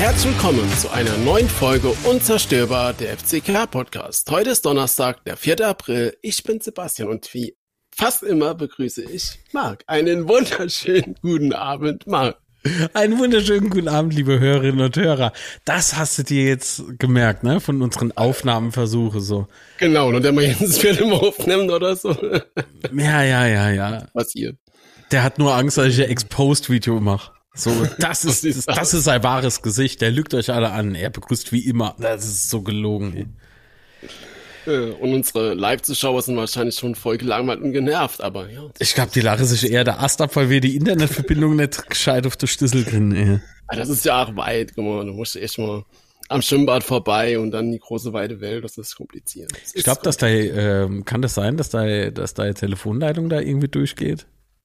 Herzlich willkommen zu einer neuen Folge Unzerstörbar, der FCK-Podcast. Heute ist Donnerstag, der 4. April. Ich bin Sebastian und wie fast immer begrüße ich Marc. Einen wunderschönen guten Abend, Marc. Einen wunderschönen guten Abend, liebe Hörerinnen und Hörer. Das hast du dir jetzt gemerkt, ne? Von unseren Aufnahmenversuche so. Genau, und wenn wir jetzt das vierte Mal aufnehmen oder so. Ja. Passiert. Der hat nur Angst, dass ich ein Exposed-Video mache. So, das ist sein wahres Gesicht. Der lügt euch alle an. Er begrüßt wie immer. Das ist so gelogen. Und unsere Live-Zuschauer sind wahrscheinlich schon voll gelangweilt und genervt, aber ja. Ich glaube, die lachen sich eher der Ast ab, weil wir die Internetverbindung nicht gescheit auf der Schlüssel kriegen. Ja, das ist ja auch weit, guck mal, du musst echt mal am Schwimmbad vorbei und dann die große weite Welt, das ist kompliziert. Ich glaube, dass kann das sein, dass deine Telefonleitung da irgendwie durchgeht?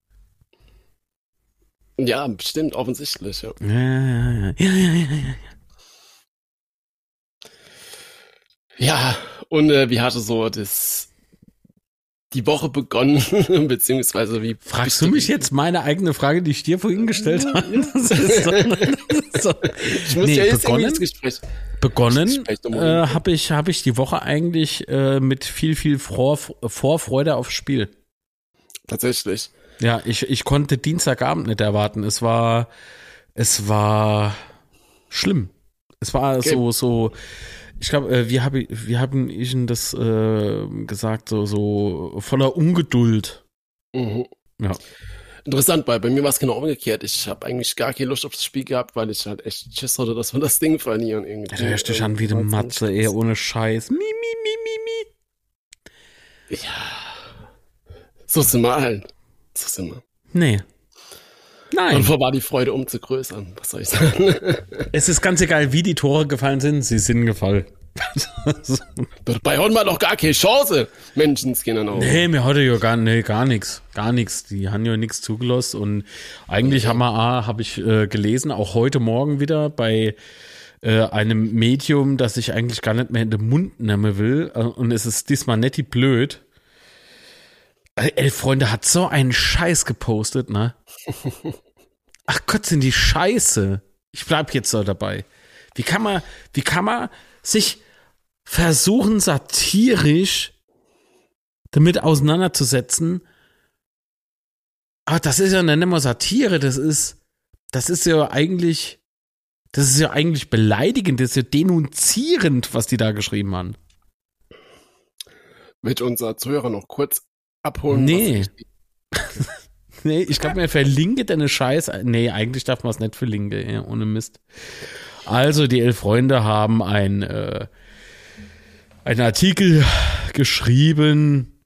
Ja, bestimmt, offensichtlich, ja. Ja. Ja, und wie hatte so die Woche begonnen, beziehungsweise wie... Fragst du mich jetzt meine eigene Frage, die ich dir vorhin gestellt habe? Ich muss ja jetzt irgendwie ins Gespräch. Begonnen habe ich die Woche eigentlich mit viel Vorfreude aufs Spiel. Tatsächlich. Ja, ich konnte Dienstagabend nicht erwarten. Es war schlimm. Es war okay. so. Ich glaube, wie haben ich denn das gesagt, so voller Ungeduld. Mhm. Ja. Interessant, weil bei mir war es genau umgekehrt. Ich habe eigentlich gar keine Lust auf das Spiel gehabt, weil ich halt echt Schiss hatte, dass wir das Ding verlieren. Irgendwie. Du hörst dich an wie eine Matze, ohne Scheiß. Mi. Ja. So sind wir halt. So sind wir. Nee. Nein. Und wo war die Freude umso größer? Was soll ich sagen? Es ist ganz egal, wie die Tore gefallen sind, sie sind gefallen. Bei haben wir doch gar keine Chance, Menschenskinder auch. Nee, mir hatte ja gar nichts. Gar nichts. Die haben ja nichts zugelassen. Und eigentlich habe ich gelesen, auch heute Morgen wieder bei einem Medium, das ich eigentlich gar nicht mehr in den Mund nehmen will. Und es ist diesmal nicht blöd. Freunde hat so einen Scheiß gepostet, ne? Ach Gott, sind die Scheiße. Ich bleib jetzt so dabei. Wie kann man sich versuchen, satirisch damit auseinanderzusetzen? Aber das ist ja nicht mehr Satire, das ist ja eigentlich beleidigend, das ist ja denunzierend, was die da geschrieben haben. Wird unser Zuhörer noch kurz abholen? Nee. Nee, ich glaube, mir verlinke deine Scheiße. Nee, eigentlich darf man es nicht verlinken, ja, ohne Mist. Also, die 11 Freunde haben einen Artikel geschrieben,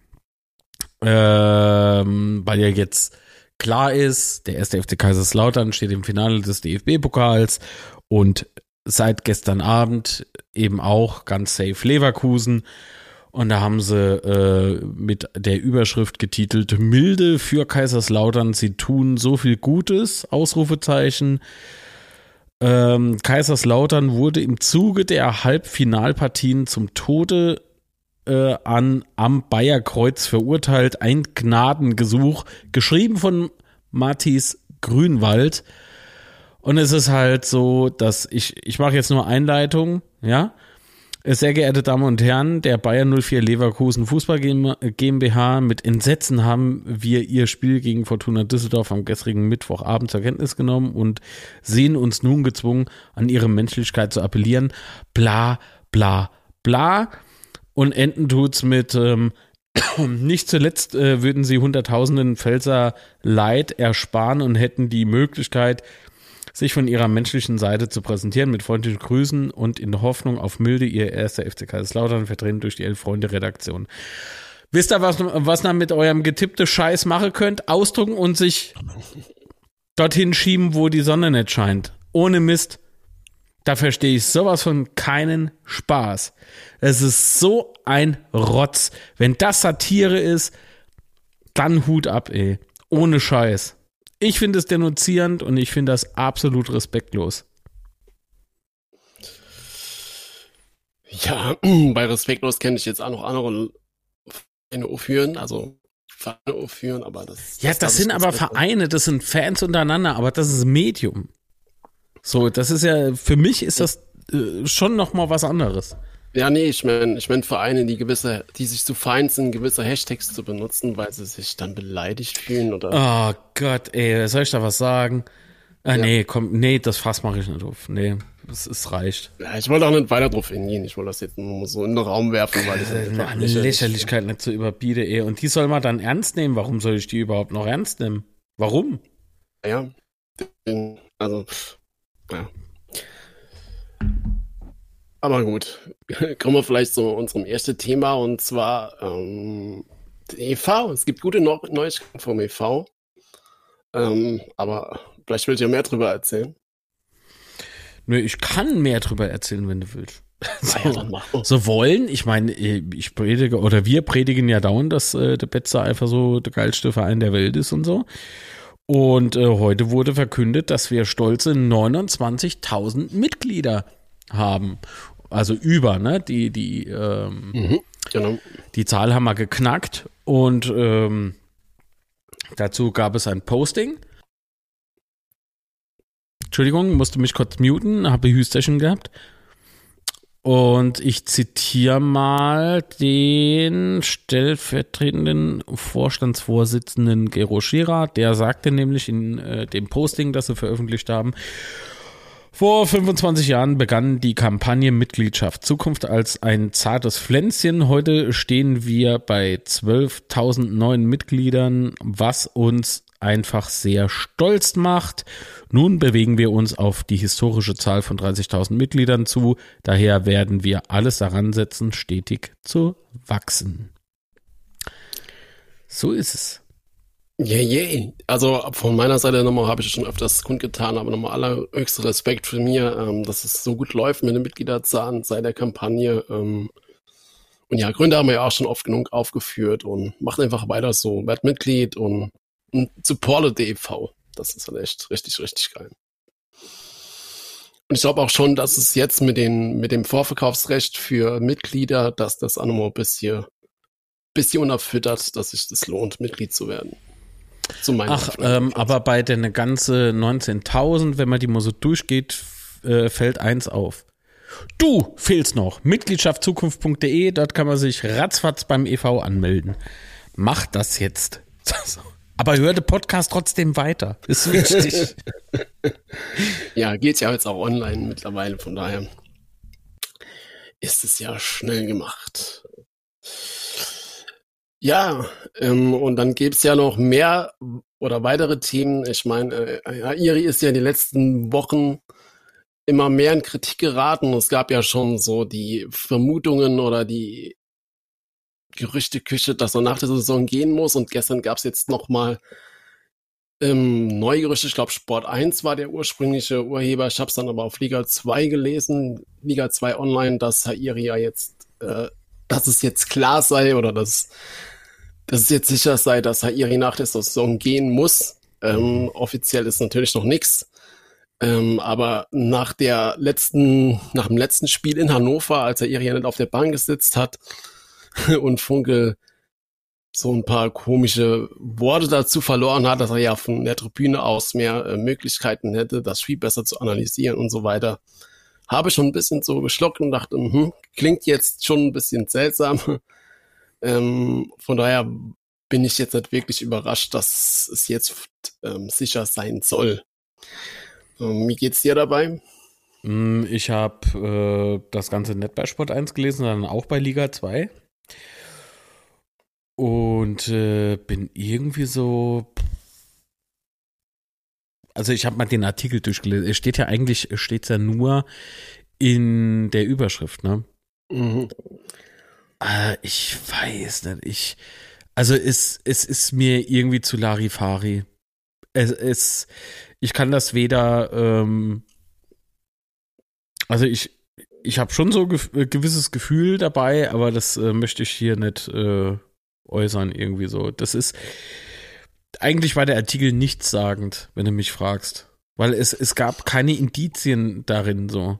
weil ja jetzt klar ist, der 1. FC Kaiserslautern steht im Finale des DFB-Pokals und seit gestern Abend eben auch ganz safe Leverkusen. Und da haben sie mit der Überschrift getitelt: Milde für Kaiserslautern, sie tun so viel Gutes, Ausrufezeichen. Kaiserslautern wurde im Zuge der Halbfinalpartien zum Tode am Bayerkreuz verurteilt. Ein Gnadengesuch, geschrieben von Matthias Grünwald. Und es ist halt so, dass ich mache jetzt nur Einleitung, ja. Sehr geehrte Damen und Herren, der Bayer 04 Leverkusen Fußball GmbH, mit Entsetzen haben wir ihr Spiel gegen Fortuna Düsseldorf am gestrigen Mittwochabend zur Kenntnis genommen und sehen uns nun gezwungen, an ihre Menschlichkeit zu appellieren. Bla, bla, bla. Und enden tut's mit, nicht zuletzt würden sie Hunderttausenden Pfälzer Leid ersparen und hätten die Möglichkeit, sich von ihrer menschlichen Seite zu präsentieren, mit freundlichen Grüßen und in Hoffnung auf Milde, ihr 1. FC Kaiserslautern, vertreten durch die 11 Freunde Redaktion. Wisst ihr, was ihr mit eurem getippten Scheiß machen könnt? Ausdrucken und sich dorthin schieben, wo die Sonne nicht scheint. Ohne Mist. Da verstehe ich sowas von keinen Spaß. Es ist so ein Rotz. Wenn das Satire ist, dann Hut ab, ey. Ohne Scheiß. Ich finde es denunzierend und ich finde das absolut respektlos. Ja, bei respektlos kenne ich jetzt auch noch andere Vereine aufführen, aber das... Ja, das sind aber Vereine, das sind Fans untereinander, aber das ist ein Medium. So, das ist ja, für mich ist das schon nochmal was anderes. Ja, nee, ich mein Vereine, die sich zu fein sind, gewisse Hashtags zu benutzen, weil sie sich dann beleidigt fühlen oder. Oh Gott, ey, soll ich da was sagen? Ja. Nee, komm, nee, das Fass mache ich nicht auf. Nee, es reicht. Ja, ich wollte auch nicht weiter drauf hingehen. Ich wollte das jetzt nur so in den Raum werfen, weil ich Eine Lächerlichkeit nicht zu überbieten, ey. Und die soll man dann ernst nehmen. Warum soll ich die überhaupt noch ernst nehmen? Warum? Ja, also, ja. Aber gut, kommen wir vielleicht zu unserem ersten Thema und zwar der e.V. Es gibt gute Neuigkeiten vom e.V. Aber vielleicht will ich ja mehr drüber erzählen. Nö, ich kann mehr drüber erzählen, wenn du willst. Ja, dann mach doch. So wollen, ich meine, ich predige, oder wir predigen ja dauernd, dass der Betzer einfach so der geilste Verein der Welt ist und so. Und heute wurde verkündet, dass wir stolze 29.000 Mitglieder haben. Also ne? Genau. Die Zahl haben wir geknackt und dazu gab es ein Posting. Entschuldigung, musste mich kurz muten, habe Hüsterchen gehabt. Und ich zitiere mal den stellvertretenden Vorstandsvorsitzenden Gero Schira, der sagte nämlich in dem Posting, das sie veröffentlicht haben: Vor 25 Jahren begann die Kampagne Mitgliedschaft Zukunft als ein zartes Pflänzchen. Heute stehen wir bei 12.000 neuen Mitgliedern, was uns einfach sehr stolz macht. Nun bewegen wir uns auf die historische Zahl von 30.000 Mitgliedern zu. Daher werden wir alles daran setzen, stetig zu wachsen. So ist es. Yeah. Also von meiner Seite nochmal habe ich schon öfters kundgetan, aber nochmal allerhöchster Respekt für mir, dass es so gut läuft mit den Mitgliederzahlen seit der Kampagne. Und ja, Gründe haben wir ja auch schon oft genug aufgeführt und macht einfach weiter so. Werdet Mitglied und supportet die e.V. Das ist halt echt richtig, richtig geil. Und ich glaube auch schon, dass es jetzt mit dem Vorverkaufsrecht für Mitglieder, dass das auch nochmal ein bisschen unterfüttert, dass sich das lohnt, Mitglied zu werden. Aber bei den ganze 19.000, wenn man die mal so durchgeht, fällt eins auf. Du fehlst noch. Mitgliedschaftzukunft.de, dort kann man sich ratzfatz beim e.V. anmelden. Mach das jetzt. Aber hör den Podcast trotzdem weiter. Ist wichtig. Ja, geht ja jetzt auch online mittlerweile, von daher ist es ja schnell gemacht. Ja, und dann gibt's ja noch mehr oder weitere Themen. Ich meine, Iri ist ja in den letzten Wochen immer mehr in Kritik geraten. Es gab ja schon so die Vermutungen oder die Gerüchteküche, dass er nach der Saison gehen muss. Und gestern gab's jetzt nochmal neue Gerüchte. Ich glaube, Sport 1 war der ursprüngliche Urheber. Ich habe es dann aber auf Liga 2 gelesen, Liga 2 Online, dass Iri ja jetzt, dass es jetzt klar sei oder dass es jetzt sicher sei, dass Iri nach der Saison gehen muss. Offiziell ist natürlich noch nichts. Aber nach dem letzten Spiel in Hannover, als Iri ja nicht auf der Bank gesetzt hat und Funkel so ein paar komische Worte dazu verloren hat, dass er ja von der Tribüne aus mehr Möglichkeiten hätte, das Spiel besser zu analysieren und so weiter, habe schon ein bisschen so geschluckt und dachte, klingt jetzt schon ein bisschen seltsam. Von daher bin ich jetzt nicht wirklich überrascht, dass es jetzt sicher sein soll. Wie geht's dir dabei? Ich habe das Ganze nicht bei Sport 1 gelesen, sondern auch bei Liga 2. Und bin irgendwie so. Also ich habe mal den Artikel durchgelesen. Es steht ja eigentlich, steht's ja nur in der Überschrift, ne? Mhm. Ich weiß nicht. Also es ist mir irgendwie zu Larifari. Ich kann das weder. Also ich habe schon so ein gewisses Gefühl dabei, aber das möchte ich hier nicht äußern irgendwie so. Das ist, eigentlich war der Artikel nichtssagend, wenn du mich fragst. Weil es gab keine Indizien darin so.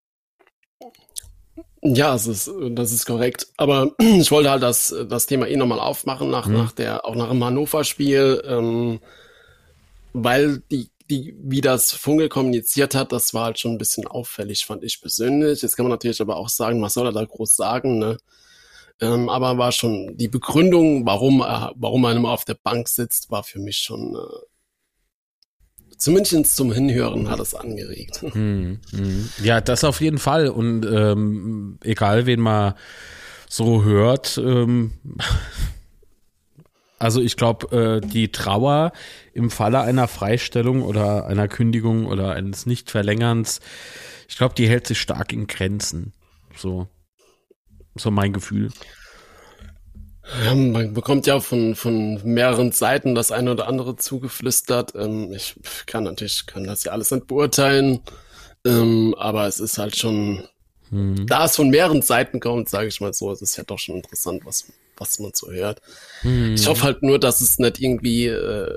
Ja, das ist korrekt. Aber ich wollte halt das Thema nochmal aufmachen, auch nach dem Hannover-Spiel, weil wie das Funkel kommuniziert hat, das war halt schon ein bisschen auffällig, fand ich persönlich. Jetzt kann man natürlich aber auch sagen, was soll er da groß sagen, ne? Aber war schon die Begründung, warum man immer auf der Bank sitzt, war für mich schon, zumindest zum Hinhören hat es angeregt. Ja, das auf jeden Fall. Und egal, wen man so hört, also ich glaube, die Trauer im Falle einer Freistellung oder einer Kündigung oder eines Nichtverlängerns, ich glaube, die hält sich stark in Grenzen. So mein Gefühl. Ja, man bekommt ja von mehreren Seiten das eine oder andere zugeflüstert. Ich kann das ja alles nicht beurteilen, aber es ist halt schon, da es von mehreren Seiten kommt, sage ich mal so, es ist ja doch schon interessant, was man so hört. Ich hoffe halt nur, dass es nicht irgendwie,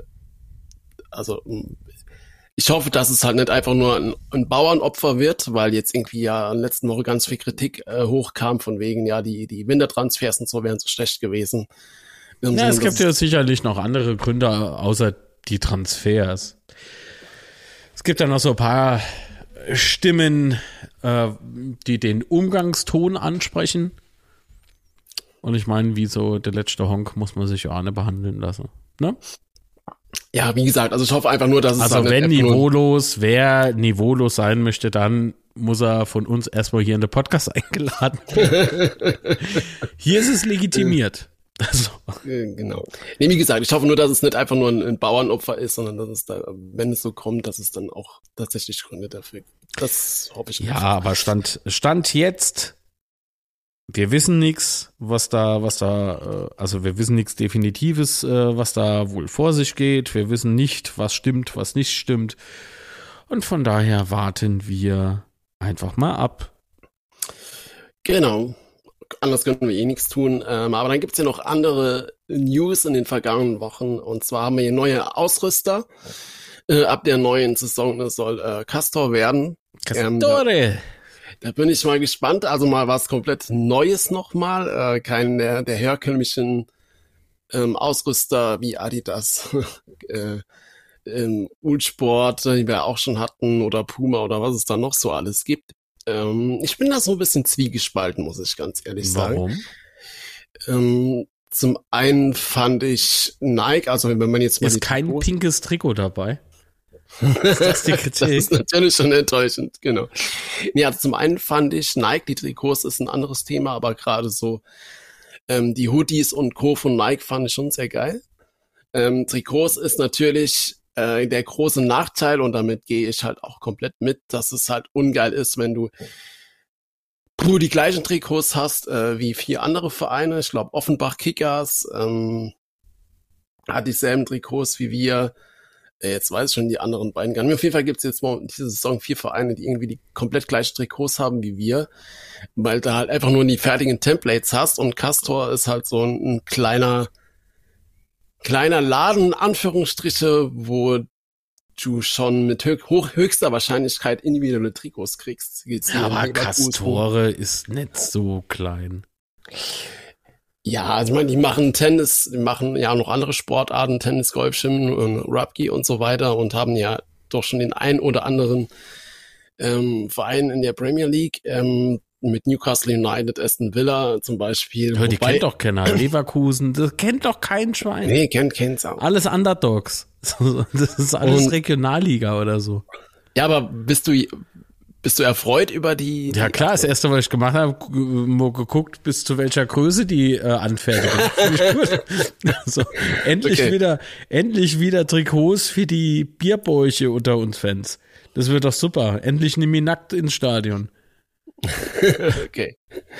ich hoffe, dass es halt nicht einfach nur ein Bauernopfer wird, weil jetzt irgendwie ja in der letzten Woche ganz viel Kritik hochkam von wegen, ja, die Wintertransfers und so wären so schlecht gewesen. Ja, es gibt ja sicherlich noch andere Gründe außer die Transfers. Es gibt ja noch so ein paar Stimmen, die den Umgangston ansprechen. Und ich meine, wie so der letzte Honk muss man sich auch nicht behandeln lassen. Ne? Ja, wie gesagt, also ich hoffe einfach nur, dass es also wenn wer niveaulos sein möchte, dann muss er von uns erstmal hier in den Podcast eingeladen werden. Hier ist es legitimiert. Also. Genau. Nee, wie gesagt, ich hoffe nur, dass es nicht einfach nur ein Bauernopfer ist, sondern dass es da, wenn es so kommt, dass es dann auch tatsächlich Gründe dafür gibt. Das hoffe ich. Ja, aber Stand jetzt, wir wissen nichts, also wir wissen nichts Definitives, was da wohl vor sich geht. Wir wissen nicht, was stimmt, was nicht stimmt. Und von daher warten wir einfach mal ab. Genau. Anders könnten wir nichts tun. Aber dann gibt's ja noch andere News in den vergangenen Wochen. Und zwar haben wir hier neue Ausrüster. Ab der neuen Saison soll Castor werden. Castore! Da bin ich mal gespannt. Also mal was komplett Neues nochmal. Kein der herkömmlichen Ausrüster wie Adidas, Ulsport, die wir auch schon hatten, oder Puma oder was es da noch so alles gibt. Ich bin da so ein bisschen zwiegespalten, muss ich ganz ehrlich sagen. Warum? Zum einen fand ich Nike, also wenn man jetzt mal ist kein pinkes Trikot dabei? Ist das die Kritik? Das ist natürlich schon enttäuschend, genau. Nee, also zum einen fand ich Nike, die Trikots ist ein anderes Thema, aber gerade so die Hoodies und Co. von Nike fand ich schon sehr geil. Trikots ist natürlich der große Nachteil, und damit gehe ich halt auch komplett mit, dass es halt ungeil ist, wenn du die gleichen Trikots hast wie 4 andere Vereine. Ich glaube, Offenbach Kickers hat dieselben Trikots wie wir. Jetzt weiß ich schon die anderen beiden gar nicht. Auf jeden Fall gibt es jetzt mal diese Saison 4 Vereine, die irgendwie die komplett gleichen Trikots haben wie wir, weil du halt einfach nur die fertigen Templates hast, und Castor ist halt so ein kleiner Laden, Anführungsstriche, wo du schon mit höchster Wahrscheinlichkeit individuelle Trikots kriegst. Ja, aber Castore ist nicht so klein. Ja, also ich meine, die machen ja noch andere Sportarten, Tennis, Golf, Schwimmen und Rugby und so weiter, und haben ja doch schon den ein oder anderen Verein in der Premier League, mit Newcastle United, Aston Villa zum Beispiel. Ja, die kennt doch keiner. Leverkusen, das kennt doch kein Schwein. Nee, kennt's auch. Alles Underdogs. Das ist alles Regionalliga oder so. Ja, aber bist du erfreut über die? Ja klar, das erste, was ich gemacht habe, geguckt, bis zu welcher Größe die anfertigen. Also, endlich wieder Trikots für die Bierbäuche unter uns Fans. Das wird doch super. Endlich nimm mich nackt ins Stadion. Okay.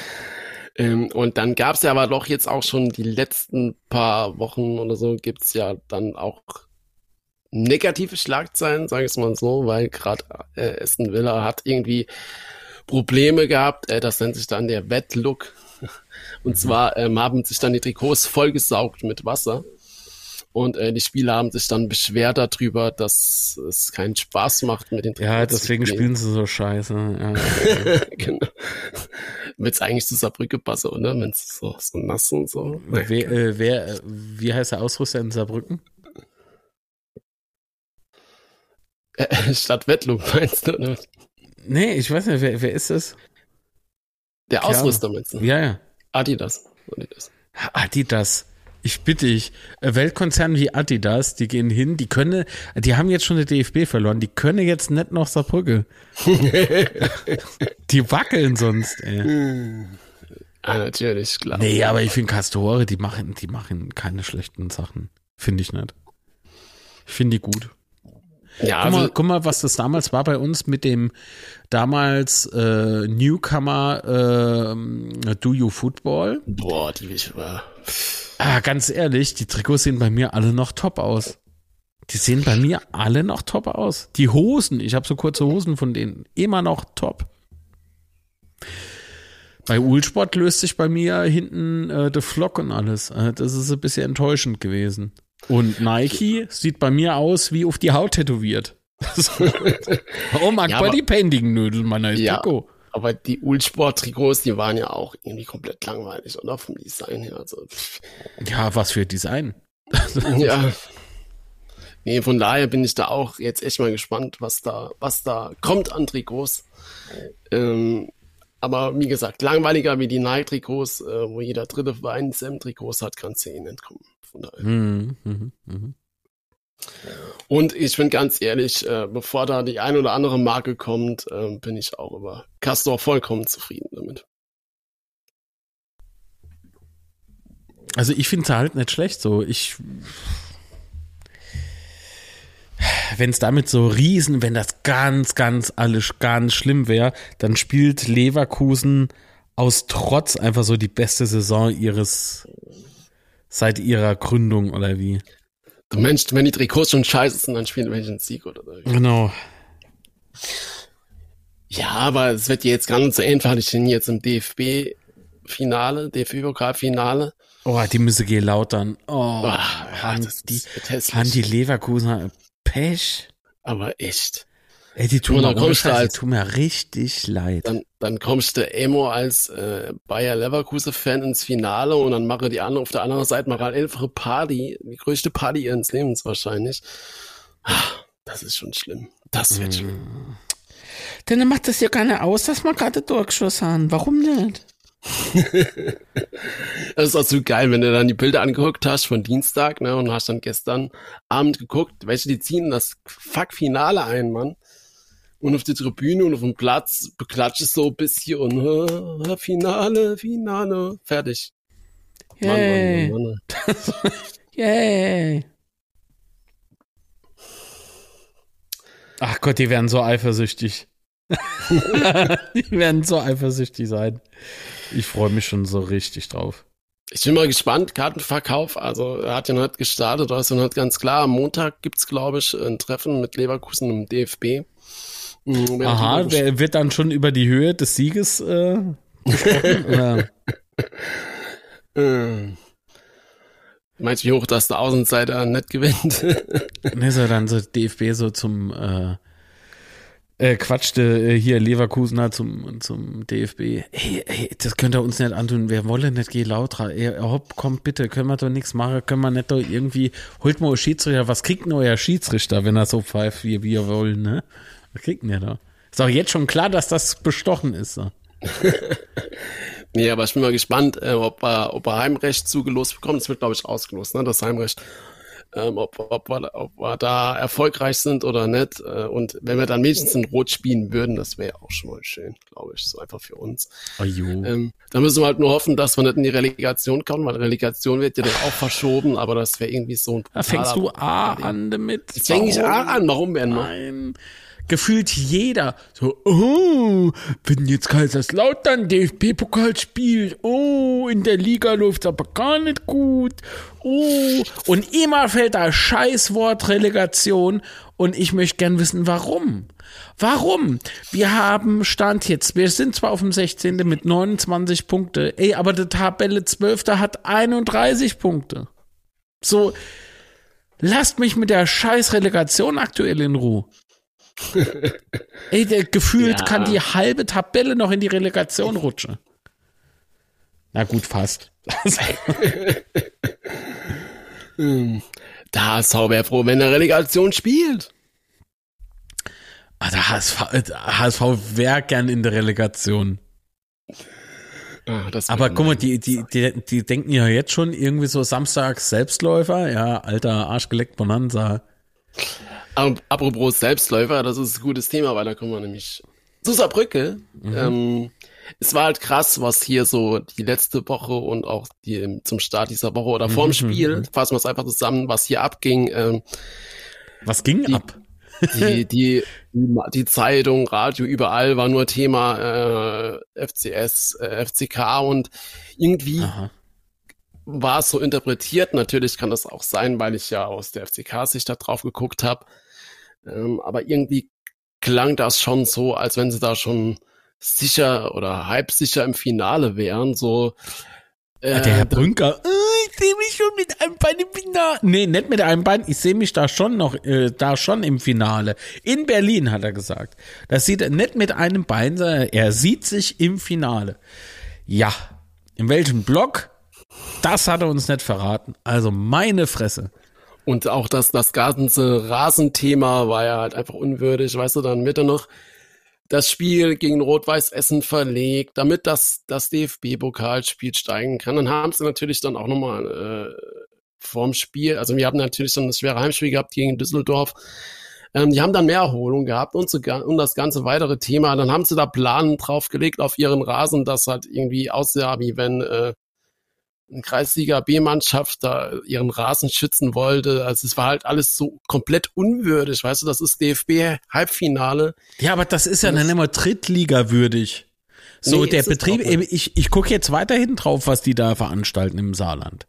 Und dann gab's ja aber doch jetzt auch schon die letzten paar Wochen oder so, gibt's ja dann auch negative Schlagzeilen, sage ich es mal so, weil gerade Aston Villa hat irgendwie Probleme gehabt. Das nennt sich dann der Wet Look. Und zwar haben sich dann die Trikots vollgesaugt mit Wasser. Und die Spieler haben sich dann beschwert darüber, dass es keinen Spaß macht mit den Trikots. Ja, deswegen spielen sie so scheiße. Ja. Genau. Wird's eigentlich zu Saarbrücke passen, oder? Wenn es so nass und so. Wie heißt der Ausrüster in Saarbrücken? Stadt Wettlung, meinst du? Oder? Nee, ich weiß nicht, wer ist das? Der Ausrüster, meinst du? Ja. Adidas. Adidas. Ich bitte dich, Weltkonzerne wie Adidas, die gehen hin, die haben jetzt schon den DFB verloren, die können jetzt nicht noch Saarbrücke. Die wackeln sonst, ey. Ja, natürlich, klar. Nee, aber ich finde Castore, die machen keine schlechten Sachen. Finde ich nicht. Ich finde die gut. Ja, guck mal, was das damals war bei uns mit dem damals Newcomer Do You Football. Boah, die war. Ganz ehrlich, die Trikots sehen bei mir alle noch top aus. Die sehen bei mir alle noch top aus. Die Hosen, ich habe so kurze Hosen von denen, immer noch top. Bei Uhlsport löst sich bei mir hinten der Flock und alles. Das ist ein bisschen enttäuschend gewesen. Und Nike sieht bei mir aus wie auf die Haut tätowiert. Oh, mag ja, Bodypainting, das ist mein neues Trikot. Aber die Uhlsport-Trikots, die waren ja auch irgendwie komplett langweilig, oder? Vom Design her. Also, ja, was für Design. Ja. Nee, von daher bin ich da auch jetzt echt mal gespannt, was da kommt an Trikots. Aber wie gesagt, langweiliger wie die Nike-Trikots, wo jeder dritte Verein Sam-Trikots hat, kann es ja nicht kommen. Von daher. Und ich bin ganz ehrlich, bevor da die ein oder andere Marke kommt, bin ich auch über Castor vollkommen zufrieden damit. Also ich finde es halt nicht schlecht so. Wenn es damit so wenn das ganz schlimm wäre, dann spielt Leverkusen aus Trotz einfach so die beste Saison seit ihrer Gründung, oder wie? Du meinst, wenn die Trikots schon scheiße sind, dann spielen welche einen Sieg, oder? Genau. Ja, aber es wird jetzt ganz so einfach. Ich bin jetzt im DFB-Pokalfinale. Oh, die müssen gehen lautern. Oh, haben die Leverkusener Pech? Aber echt. Ey, die tun mir richtig leid. Dann kommst du Emo als Bayer Leverkusen-Fan ins Finale und dann mache die anderen auf der anderen Seite mal einfache Party, die größte Party ihres Lebens wahrscheinlich. Das ist schon schlimm. Das wird schlimm. Dann macht das ja gar nicht aus, dass wir gerade durchgeschossen haben. Warum nicht? Das ist auch so geil, wenn du dann die Bilder angeguckt hast von Dienstag, ne, und hast dann gestern Abend geguckt, welche die ziehen das Fuck-Finale ein, Mann. Und auf die Tribüne und auf dem Platz beklatscht es so ein bisschen und Finale, fertig. Yay. Mann. Yay. Ach Gott, die werden so eifersüchtig. Die werden so eifersüchtig sein. Ich freue mich schon so richtig drauf. Ich bin mal gespannt, Kartenverkauf, also er hat ja noch nicht gestartet, also noch nicht ganz klar. Am Montag gibt's, glaube ich, ein Treffen mit Leverkusen im DFB. Aha, wer wird dann schon über die Höhe des Sieges gesprochen? Meinst du, wie hoch das der Außenseiter nicht gewinnt? Ne, so dann so DFB so zum quatschte hier Leverkusener zum DFB. Hey, das könnt ihr uns nicht antun. Wir wollen nicht gehen lauter. Hopp, kommt bitte, können wir doch nichts machen. Können wir nicht doch irgendwie, holt mal euer Schiedsrichter. Was kriegt denn euer Schiedsrichter, wenn er so pfeift, wie wir wollen, ne? Was kriegt denn der da? Ist auch jetzt schon klar, dass das bestochen ist. So. Nee, aber ich bin mal gespannt, ob er Heimrecht zugelost bekommt. Das wird, glaube ich, ausgelost, ne? Das Heimrecht. Ob wir da erfolgreich sind oder nicht. Und wenn wir dann wenigstens in Rot spielen würden, das wäre auch schon mal schön, glaube ich, so einfach für uns. Da müssen wir halt nur hoffen, dass wir nicht in die Relegation kommen, weil Relegation wird ja dann auch verschoben, aber das wäre irgendwie so ein Da fängst du an damit. Jetzt fäng ich an, warum denn noch? Nein. Gefühlt jeder so, wenn jetzt Kaiserslautern DFB-Pokal spielt, in der Liga läuft's aber gar nicht gut, und immer fällt da Scheißwort Relegation und ich möchte gern wissen, warum? Warum? Wir haben Stand jetzt, wir sind zwar auf dem 16. mit 29 Punkte, aber der Tabelle 12. hat 31 Punkte. So, lasst mich mit der scheiß Relegation aktuell in Ruhe. Der gefühlt kann die halbe Tabelle noch in die Relegation rutschen. Na gut, fast. Da ist HSV wäre froh, wenn er Relegation spielt. Der HSV wäre gern in der Relegation. Aber guck mal, die denken ja jetzt schon irgendwie so Samstags Selbstläufer, ja, alter Arschgeleckt Bonanza. Apropos Selbstläufer, das ist ein gutes Thema, weil da kommen wir nämlich zu Saarbrücke. Es war halt krass, was hier so die letzte Woche und auch zum Start dieser Woche oder vorm Spiel, fassen wir es einfach zusammen, was hier abging. Was ging ab? Die Zeitung, Radio, überall war nur Thema FCS, FCK und irgendwie war es so interpretiert. Natürlich kann das auch sein, weil ich ja aus der FCK-Sicht da drauf geguckt habe. Aber irgendwie klang das schon so, als wenn sie da schon sicher oder halb sicher im Finale wären. So, der Herr Brünker, ich sehe mich schon mit einem Bein im Finale. Nee, nicht mit einem Bein, ich sehe mich da schon im Finale. In Berlin, hat er gesagt. Das sieht er nicht mit einem Bein, sondern er sieht sich im Finale. Ja, in welchem Block? Das hat er uns nicht verraten. Also meine Fresse. Und auch das ganze Rasenthema war ja halt einfach unwürdig. Weißt du, dann wird er noch das Spiel gegen Rot-Weiß Essen verlegt, damit das DFB-Pokalspiel steigen kann. Dann haben sie natürlich dann auch nochmal vorm Spiel, also wir haben natürlich dann das schwere Heimspiel gehabt gegen Düsseldorf. Die haben dann mehr Erholung gehabt und das ganze weitere Thema. Dann haben sie da Planen draufgelegt auf ihren Rasen, das halt irgendwie aussah, wie wenn eine Kreisliga B-Mannschaft da ihren Rasen schützen wollte. Also es war halt alles so komplett unwürdig, weißt du, das ist DFB-Halbfinale. Ja, aber das ist ja dann immer Drittliga würdig. So, nee, der Betrieb, ich gucke jetzt weiterhin drauf, was die da veranstalten im Saarland.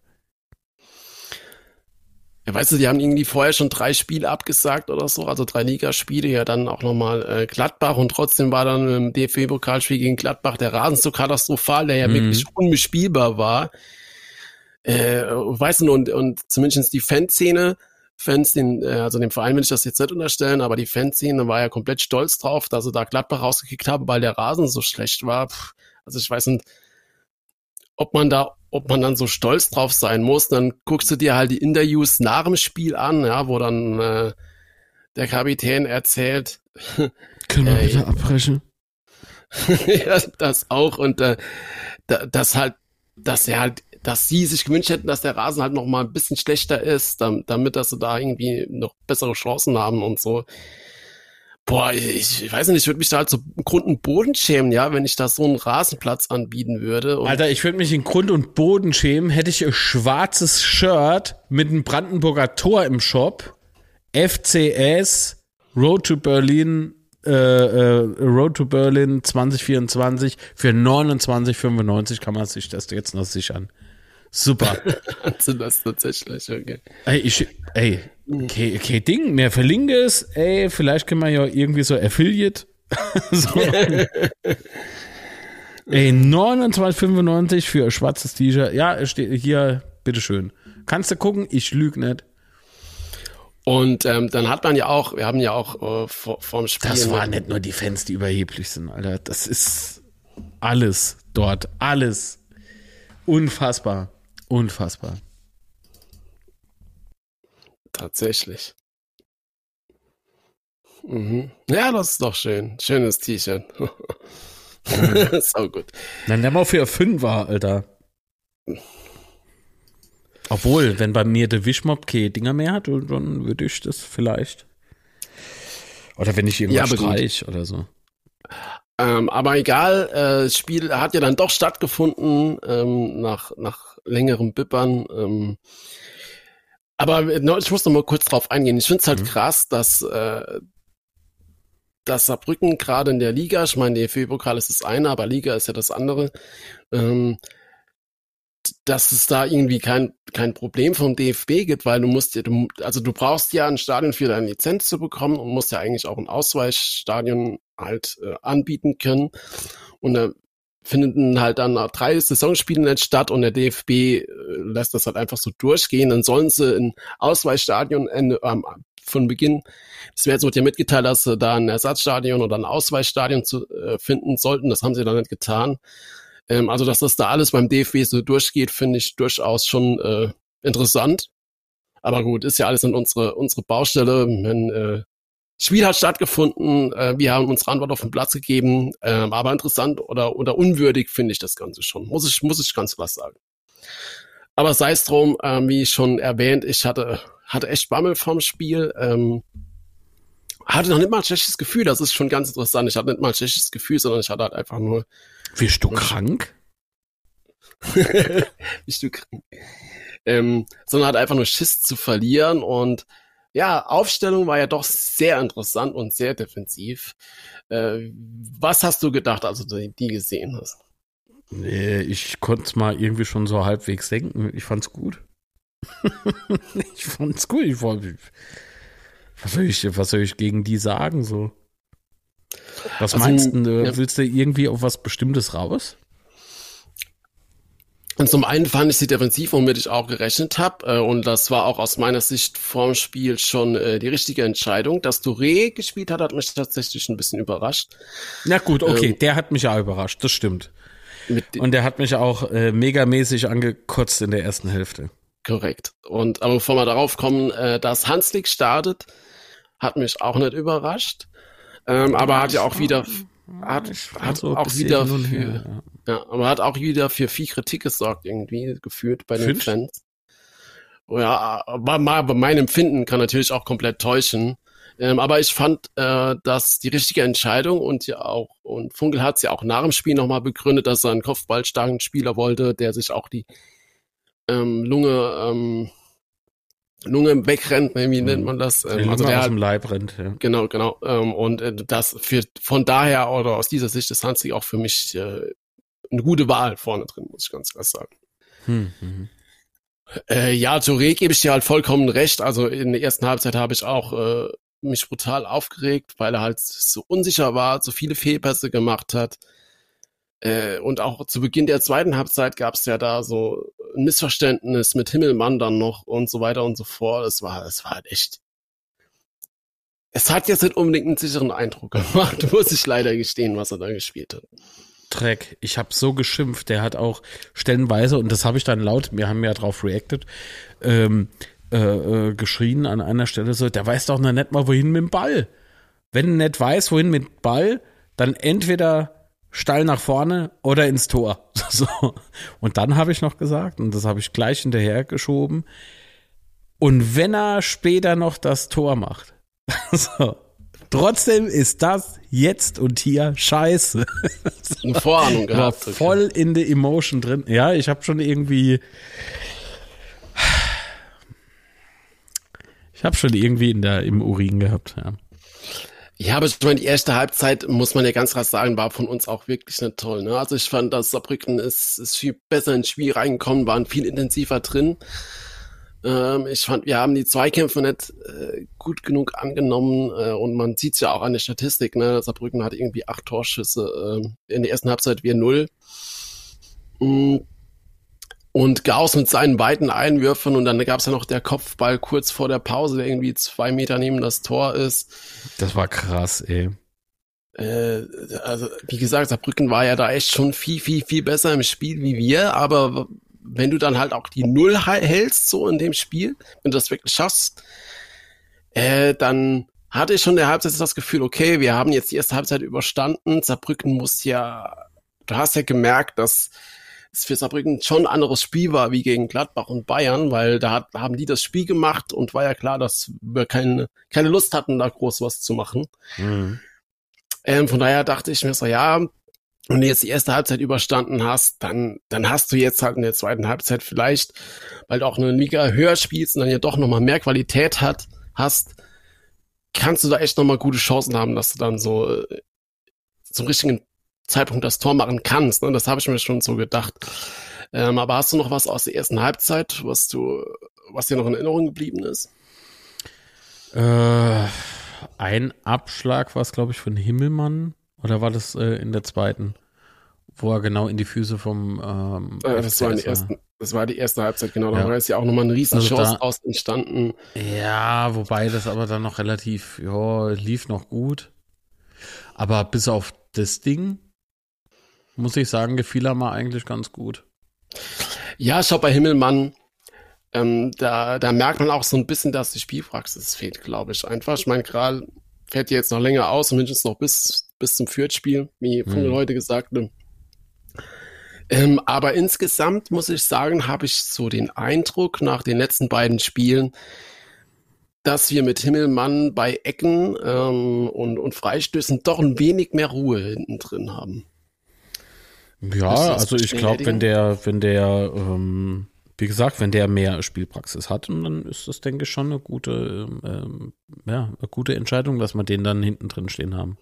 Ja, weißt du, die haben irgendwie vorher schon 3 Spiele abgesagt oder so, also 3 Ligaspiele, ja dann auch nochmal Gladbach und trotzdem war dann im DFB-Pokalspiel gegen Gladbach der Rasen so katastrophal, der ja wirklich unbespielbar war. Weißt du, und zumindest die Fanszene, also dem Verein will ich das jetzt nicht unterstellen, aber die Fanszene war ja komplett stolz drauf, dass sie da Gladbach rausgekickt haben, weil der Rasen so schlecht war. Also ich weiß nicht, ob man dann so stolz drauf sein muss. Dann guckst du dir halt die Interviews nach dem Spiel an, ja, wo dann der Kapitän erzählt. Können wir bitte abbrechen? Ja, das auch und dass sie sich gewünscht hätten, dass der Rasen halt noch mal ein bisschen schlechter ist, damit dass sie da irgendwie noch bessere Chancen haben und so. Boah, ich weiß nicht, ich würde mich da halt so im Grund und Boden schämen, ja, wenn ich da so einen Rasenplatz anbieten würde. Und Alter, ich würde mich in Grund und Boden schämen, hätte ich ein schwarzes Shirt mit einem Brandenburger Tor im Shop, FCS, Road to Berlin 2024 für 29,95 kann man sich das jetzt noch sichern. Super. Also das tatsächlich, okay. Okay, Ding, mehr verlinke es, vielleicht können wir ja irgendwie so Affiliate. So. 29,95 für ein schwarzes T-Shirt. Ja, steht hier, bitteschön. Kannst du gucken, ich lüge nicht. Und dann hat man ja auch, wir haben ja auch vorm Spiel. Das waren nicht nur die Fans, die überheblich sind, Alter. Das ist alles dort. Alles. Unfassbar. Unfassbar. Tatsächlich. Mhm. Ja, das ist doch schön. Schönes T-Shirt. So gut. Dann nehmen wir für 5er, Alter. Obwohl, wenn bei mir der Wischmob keine Dinger mehr hat, dann würde ich das vielleicht. Oder wenn ich irgendwas streich oder so. Aber egal, das Spiel hat ja dann doch stattgefunden, nach längerem Bippern. Aber ich muss noch mal kurz drauf eingehen. Ich finde es halt krass, dass Saarbrücken gerade in der Liga, ich meine, DFB-Pokal ist das eine, aber Liga ist ja das andere, dass es da irgendwie kein Problem vom DFB gibt, weil du brauchst ja ein Stadion für deine Lizenz zu bekommen und musst ja eigentlich auch ein Ausweichstadion halt anbieten können. Und da finden halt dann 3 Saisonspiele nicht statt und der DFB lässt das halt einfach so durchgehen. Dann sollen sie ein Ausweichstadion von Beginn, es wird ja mitgeteilt, dass sie da ein Ersatzstadion oder ein Ausweichstadion zu finden sollten. Das haben sie dann nicht getan. Also, dass das da alles beim DFB so durchgeht, finde ich durchaus schon interessant. Aber gut, ist ja alles in unsere Baustelle. Wenn Spiel hat stattgefunden, wir haben unsere Antwort auf den Platz gegeben, aber interessant oder unwürdig finde ich das Ganze schon, muss ich ganz klar sagen. Aber sei es drum, wie schon erwähnt, ich hatte echt Bammel vom Spiel, hatte noch nicht mal ein schlechtes Gefühl, das ist schon ganz interessant, ich hatte nicht mal ein schlechtes Gefühl, sondern ich hatte halt einfach nur... Bist du krank? Bist du krank? Sondern hat einfach nur Schiss zu verlieren und ja, Aufstellung war ja doch sehr interessant und sehr defensiv. Was hast du gedacht, als du die gesehen hast? Nee, ich konnte es mal irgendwie schon so halbwegs denken. Ich fand's gut. Was soll ich gegen die sagen so? Was meinst du? Ja. Willst du irgendwie auf was Bestimmtes raus? Und zum einen fand ich sie defensiv, womit ich auch gerechnet habe. Und das war auch aus meiner Sicht vorm Spiel schon die richtige Entscheidung. Dass Touré gespielt hat mich tatsächlich ein bisschen überrascht. Na gut, okay, der hat mich auch überrascht, das stimmt. Und der hat mich auch megamäßig angekotzt in der ersten Hälfte. Korrekt. Aber bevor wir darauf kommen, dass Hanslik startet, hat mich auch nicht überrascht. Aber hat ja auch wieder... Hat auch wieder für viel Kritik gesorgt, irgendwie gefühlt bei den Fans. Ja, aber mein Empfinden kann natürlich auch komplett täuschen. Aber ich fand das die richtige Entscheidung und Funkel hat es ja auch nach dem Spiel nochmal begründet, dass er einen kopfballstarken Spieler wollte, der sich auch die Lunge wegrennt, wie nennt man das? Also der aus dem Leib rennt, ja. Genau. Und das von daher oder aus dieser Sicht ist Hanslik auch für mich eine gute Wahl vorne drin, muss ich ganz klar sagen. Ja, Touré gebe ich dir halt vollkommen recht. Also in der ersten Halbzeit habe ich auch mich brutal aufgeregt, weil er halt so unsicher war, so viele Fehlpässe gemacht hat. Und auch zu Beginn der zweiten Halbzeit gab es ja da so ein Missverständnis mit Himmelmann dann noch und so weiter und so fort. Es war halt echt. Es hat jetzt nicht unbedingt einen sicheren Eindruck gemacht, muss ich leider gestehen, was er da gespielt hat. Dreck, ich habe so geschimpft. Der hat auch stellenweise, und das habe ich dann laut, wir haben ja drauf reacted, geschrien an einer Stelle so, der weiß doch noch nicht mal, wohin mit dem Ball. Wenn er nicht weiß, wohin mit dem Ball, dann entweder steil nach vorne oder ins Tor. So. Und dann habe ich noch gesagt, und das habe ich gleich hinterher geschoben, und wenn er später noch das Tor macht, so, trotzdem ist das jetzt und hier scheiße. Eine Vorahnung gehabt. War voll in der Emotion drin. Ja, ich habe schon irgendwie im Urin gehabt, ja. Ja, aber ich meine, die erste Halbzeit, muss man ja ganz klar sagen, war von uns auch wirklich nicht toll. Ne? Also ich fand, dass Saarbrücken ist viel besser ins Spiel reingekommen, waren viel intensiver drin. Ich fand, wir haben die Zweikämpfe nicht gut genug angenommen und man sieht's ja auch an der Statistik. Ne? Saarbrücken hat irgendwie 8 Torschüsse, in der ersten Halbzeit wir 0. Und Gauss mit seinen weiten Einwürfen und dann gab's ja noch der Kopfball kurz vor der Pause, der irgendwie 2 Meter neben das Tor ist. Das war krass, ey. Also wie gesagt, Saarbrücken war ja da echt schon viel besser im Spiel wie wir, aber wenn du dann halt auch die Null hältst so in dem Spiel, wenn du das wirklich schaffst, dann hatte ich schon in der Halbzeit das Gefühl, okay, wir haben jetzt die erste Halbzeit überstanden, Saarbrücken du hast ja gemerkt, dass es für Saarbrücken schon ein anderes Spiel war wie gegen Gladbach und Bayern, weil da haben die das Spiel gemacht und war ja klar, dass wir keine Lust hatten, da groß was zu machen. Mhm. Von daher dachte ich mir so, ja, wenn du jetzt die erste Halbzeit überstanden hast, dann hast du jetzt halt in der zweiten Halbzeit vielleicht, weil du auch eine Liga höher spielst und dann ja doch nochmal mehr Qualität hast, kannst du da echt nochmal gute Chancen haben, dass du dann so zum richtigen Zeitpunkt das Tor machen kannst. Ne? Das habe ich mir schon so gedacht. Aber hast du noch was aus der ersten Halbzeit, was dir noch in Erinnerung geblieben ist? Ein Abschlag war es, glaube ich, von Himmelmann. Oder war das in der zweiten? Wo er genau in die Füße vom das war die erste Halbzeit, genau. Da war jetzt ja auch nochmal eine riesen Chance aus entstanden. Ja, wobei das aber dann noch relativ, lief noch gut. Aber bis auf das Ding, muss ich sagen, gefiel er mal eigentlich ganz gut. Ja, schau, bei Himmelmann, da merkt man auch so ein bisschen, dass die Spielpraxis fehlt, glaube ich. Einfach, ich meine, gerade fährt jetzt noch länger aus und mindestens noch bis zum Viertspiel, wie von den heute gesagt. Ne? Aber insgesamt muss ich sagen, habe ich so den Eindruck nach den letzten beiden Spielen, dass wir mit Himmelmann bei Ecken und Freistößen doch ein wenig mehr Ruhe hinten drin haben. Ja, also ich glaube, wenn der, wie gesagt, wenn der mehr Spielpraxis hat, dann ist das, denke ich, schon eine gute, eine gute Entscheidung, dass wir den dann hinten drin stehen haben.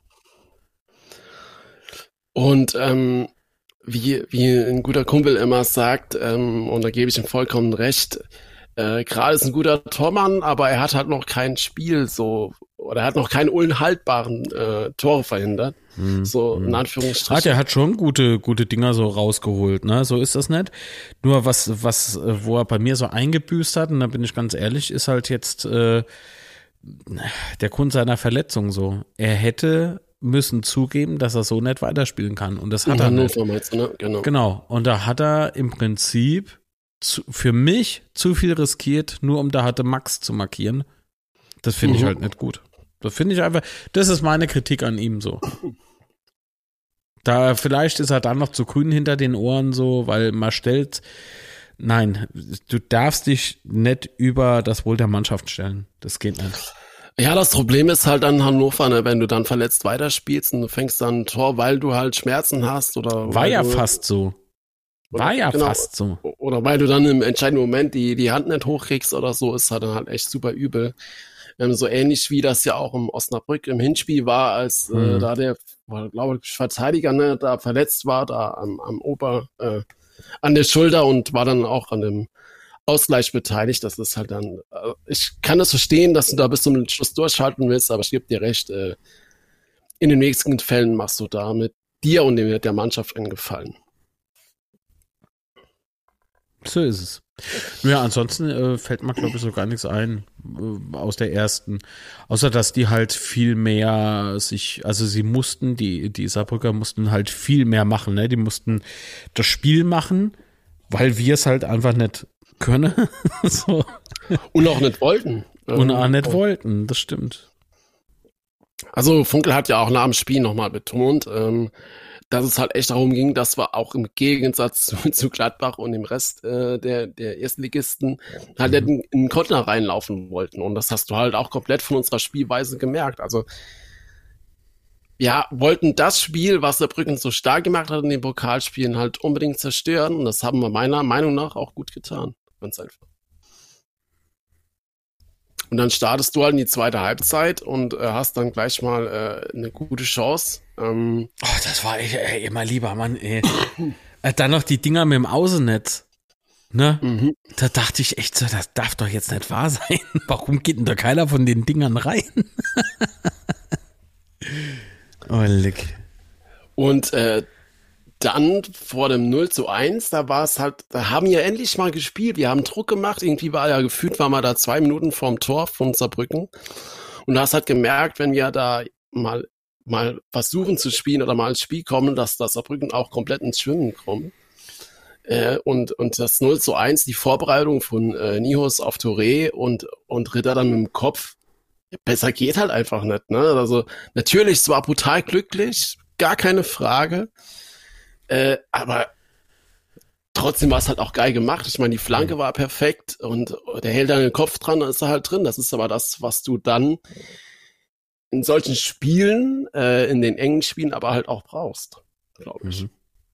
Und wie ein guter Kumpel immer sagt, und da gebe ich ihm vollkommen recht, gerade ist ein guter Tormann, aber er hat halt noch kein Spiel so, oder er hat noch keine unhaltbaren Tore verhindert. So in Anführungsstrichen. Der hat schon gute Dinger so rausgeholt, ne? So ist das nicht. Nur wo er bei mir so eingebüßt hat, und da bin ich ganz ehrlich, ist halt jetzt der Grund seiner Verletzung so. Er hätte müssen zugeben, dass er so nicht weiterspielen kann. Und das hat er nicht. Ne? Genau. Und da hat er im Prinzip für mich zu viel riskiert, nur um da hatte Max zu markieren. Das finde ich halt nicht gut. Das finde ich einfach, das ist meine Kritik an ihm so. Da vielleicht ist er dann noch zu grün hinter den Ohren so, weil man nein, du darfst dich nicht über das Wohl der Mannschaft stellen. Das geht nicht. Ja, das Problem ist halt an Hannover, ne, wenn du dann verletzt weiterspielst und du fängst dann ein Tor, weil du halt Schmerzen hast oder. War ja fast so. Fast so. Oder weil du dann im entscheidenden Moment die Hand nicht hochkriegst oder so, ist halt dann halt echt super übel. So ähnlich wie das ja auch im Osnabrück im Hinspiel war, als da der, glaube ich, Verteidiger, ne, da verletzt war, da an der Schulter und war dann auch an dem Ausgleich beteiligt. Das ist halt dann, ich kann das verstehen, dass du da bis zum Schluss durchhalten willst, aber ich gebe dir recht, in den nächsten Fällen machst du da mit dir und der Mannschaft einen Gefallen. So ist es. Ja, ansonsten fällt mir, glaube ich, so gar nichts ein aus der ersten. Außer, dass die halt viel mehr sie mussten, die Saarbrücker mussten halt viel mehr machen, ne? Die mussten das Spiel machen, weil wir es halt einfach nicht können. So. Und auch nicht wollten. Und auch nicht wollten, das stimmt. Also Funkel hat ja auch nach dem Spiel nochmal betont, dass es halt echt darum ging, dass wir auch im Gegensatz zu Gladbach und dem Rest der Erstligisten halt in den Konter reinlaufen wollten. Und das hast du halt auch komplett von unserer Spielweise gemerkt. Also ja, wollten das Spiel, was Saarbrücken so stark gemacht hat in den Pokalspielen, halt unbedingt zerstören. Und das haben wir meiner Meinung nach auch gut getan. Ganz einfach. Und dann startest du halt in die zweite Halbzeit und hast dann gleich mal eine gute Chance. Das war immer lieber, Mann. Ey. Dann noch die Dinger mit dem Außennetz. Ne? Da dachte ich echt so, das darf doch jetzt nicht wahr sein. Warum geht denn da keiner von den Dingern rein? Oh, leck. Und dann vor dem 0:1, da war es halt, da haben wir endlich mal gespielt, wir haben Druck gemacht, irgendwie war ja gefühlt, war man da 2 Minuten vorm Tor von Saarbrücken und du hast halt gemerkt, wenn wir da mal versuchen zu spielen oder mal ins Spiel kommen, dass das Saarbrücken auch komplett ins Schwimmen kommt. Und das 0:1, die Vorbereitung von Nihus auf Touré und Ritter dann mit dem Kopf, besser geht halt einfach nicht, ne? Also natürlich, es war brutal glücklich, gar keine Frage, aber trotzdem war es halt auch geil gemacht. Ich meine, die Flanke war perfekt und der hält dann den Kopf dran, dann ist er halt drin. Das ist aber das, was du dann in solchen Spielen, in den engen Spielen, aber halt auch brauchst, glaube ich.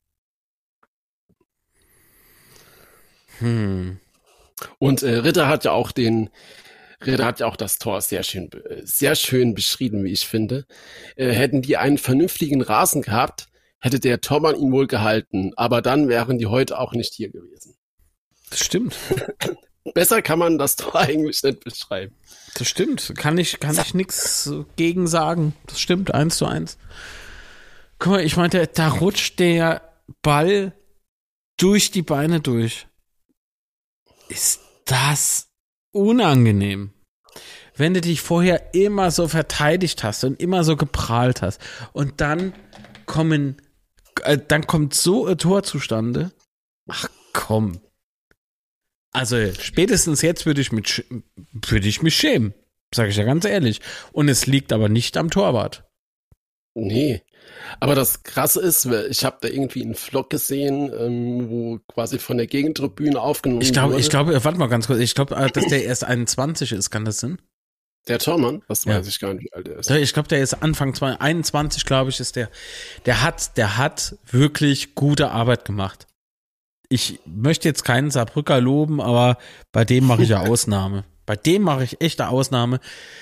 Und Ritter hat ja auch das Tor sehr schön beschrieben, wie ich finde. Hätten die einen vernünftigen Rasen gehabt, hätte der Tormann ihn wohl gehalten. Aber dann wären die heute auch nicht hier gewesen. Das stimmt. Besser kann man das Tor eigentlich nicht beschreiben. Das stimmt. Kann ich nichts gegen sagen. Das stimmt, 1:1. Guck mal, ich meinte, da rutscht der Ball durch die Beine durch. Ist das unangenehm. Wenn du dich vorher immer so verteidigt hast und immer so geprahlt hast und dann kommt so ein Tor zustande. Ach komm. Also spätestens jetzt würde ich mich schämen. Sage ich ja ganz ehrlich. Und es liegt aber nicht am Torwart. Nee. Aber das Krasse ist, ich habe da irgendwie einen Vlog gesehen, wo quasi von der Gegentribüne aufgenommen wurde. Ich glaube, warte mal ganz kurz, ich glaube, dass der erst 21 ist, kann das sein? Der Tormann? Das weiß ich gar nicht, wie alt er ist. Ich glaube, der ist Anfang 21, glaube ich, ist der. Der hat wirklich gute Arbeit gemacht. Ich möchte jetzt keinen Saarbrücker loben, aber bei dem mache ich ja Ausnahme. Bei dem mache ich echt eine Ausnahme.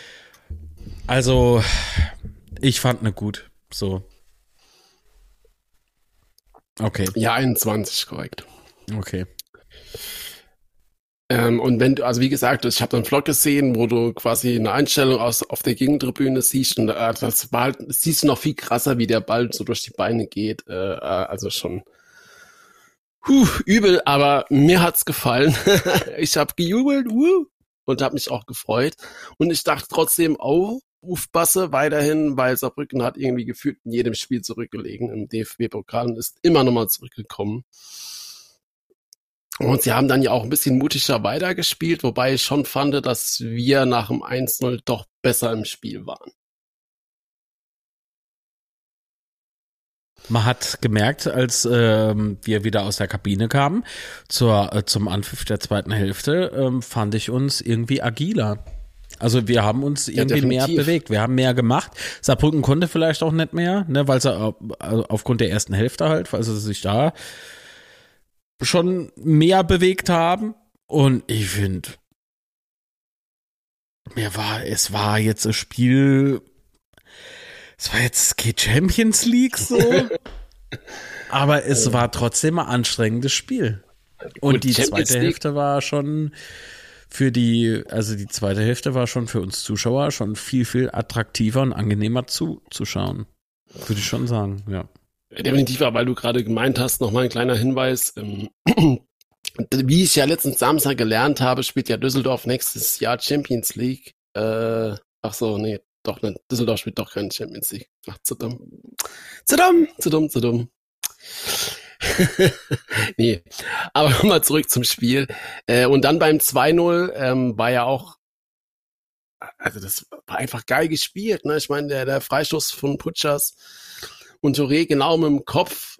Also, ich fand ne gut. So. Okay. Ja, 21, korrekt. Okay. Und wenn du, also wie gesagt, ich habe einen Vlog gesehen, wo du quasi eine Einstellung auf der Gegentribüne siehst und das war halt, siehst du noch viel krasser, wie der Ball so durch die Beine geht. Also schon übel, aber mir hat's gefallen. Ich habe gejubelt und habe mich auch gefreut. Und ich dachte trotzdem, aufpasse weiterhin, weil Saarbrücken hat irgendwie gefühlt in jedem Spiel zurückgelegen im DFB-Pokal und ist immer nochmal zurückgekommen. Und sie haben dann ja auch ein bisschen mutiger weitergespielt, wobei ich schon fand, dass wir nach dem 1-0 doch besser im Spiel waren. Man hat gemerkt, als wir wieder aus der Kabine kamen, zum Anpfiff der zweiten Hälfte, fand ich uns irgendwie agiler. Also wir haben uns irgendwie mehr bewegt, wir haben mehr gemacht. Saarbrücken konnte vielleicht auch nicht mehr, ne, weil sie aufgrund der ersten Hälfte halt, weil sie sich da schon mehr bewegt haben. Und ich finde, es war jetzt ein Spiel, es war jetzt keine Champions League so, aber es war trotzdem ein anstrengendes Spiel. Und die zweite Hälfte war schon die zweite Hälfte war schon für uns Zuschauer schon viel, viel attraktiver und angenehmer zuzuschauen. Würde ich schon sagen, ja. Definitiv, weil du gerade gemeint hast, nochmal ein kleiner Hinweis. Wie ich ja letzten Samstag gelernt habe, spielt ja Düsseldorf nächstes Jahr Champions League. Ach so, nee, doch nicht. Düsseldorf spielt doch keine Champions League. Ach, zu dumm. Zu dumm. Nee, aber nochmal zurück zum Spiel. Und dann beim 2-0 war ja auch, also das war einfach geil gespielt. Ne? Ich meine, der Freistoß von Putschers und Touré genau mit dem Kopf.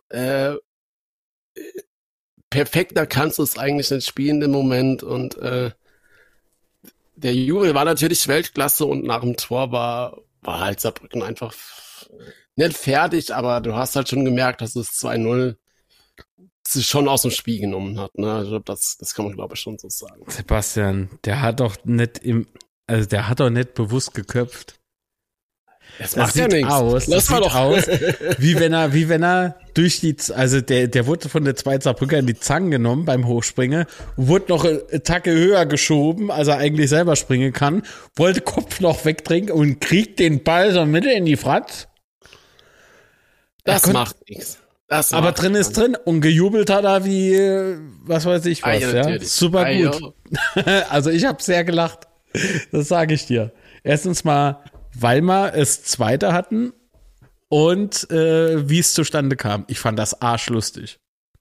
Perfekter kannst du es eigentlich nicht spielen im Moment. Und der Jubel war natürlich Weltklasse und nach dem Tor war halt Saarbrücken einfach nicht fertig, aber du hast halt schon gemerkt, dass es 2-0 sich schon aus dem Spiel genommen hat. Ne? Also das kann man, glaube ich, schon so sagen. Sebastian, der hat doch nicht bewusst geköpft. Das macht ja nichts. Das sieht aus, wie wenn er durch der wurde von der zweiten Saarbrücker in die Zangen genommen beim Hochspringen, wurde noch eine Tacke höher geschoben, als er eigentlich selber springen kann, wollte Kopf noch wegdrehen und kriegt den Ball so mittel in die Fratz. Das macht nichts. Aber drin ist drin und gejubelt hat er wie, was weiß ich was, ja. Super gut. Also ich habe sehr gelacht. Das sage ich dir. Erstens mal, weil wir es Zweite hatten und wie es zustande kam. Ich fand das arschlustig.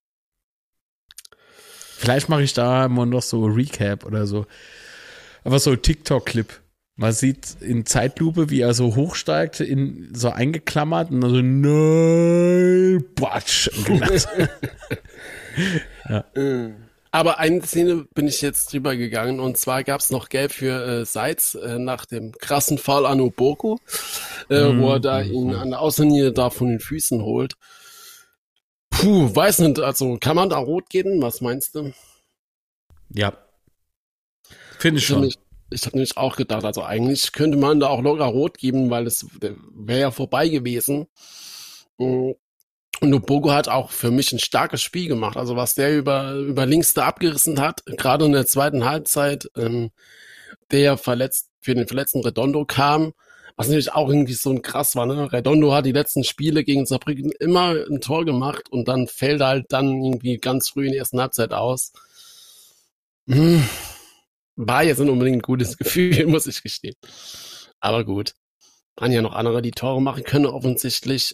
Vielleicht mache ich da mal noch so Recap oder so. Aber so ein TikTok-Clip. Man sieht in Zeitlupe, wie er so hochsteigt, so eingeklammert und dann so nein, Batsch. Ja. Aber eine Szene bin ich jetzt drüber gegangen und zwar gab es noch Gelb für Seitz nach dem krassen Foul an Oboko, wo er da ihn an der Außenlinie da von den Füßen holt. Puh, weiß nicht, also kann man da rot geben? Was meinst du? Ja. Finde ich schon. Ich habe nämlich auch gedacht, also eigentlich könnte man da auch locker rot geben, weil es wäre ja vorbei gewesen. Und Oboko hat auch für mich ein starkes Spiel gemacht. Also was der über links da abgerissen hat, gerade in der zweiten Halbzeit, der ja für den verletzten Redondo kam, was natürlich auch irgendwie so ein krass war. Ne? Redondo hat die letzten Spiele gegen Saarbrücken immer ein Tor gemacht und dann fällt er halt dann irgendwie ganz früh in der ersten Halbzeit aus. War jetzt nicht unbedingt ein gutes Gefühl, muss ich gestehen. Aber gut. Waren ja noch andere, die Tore machen können, offensichtlich.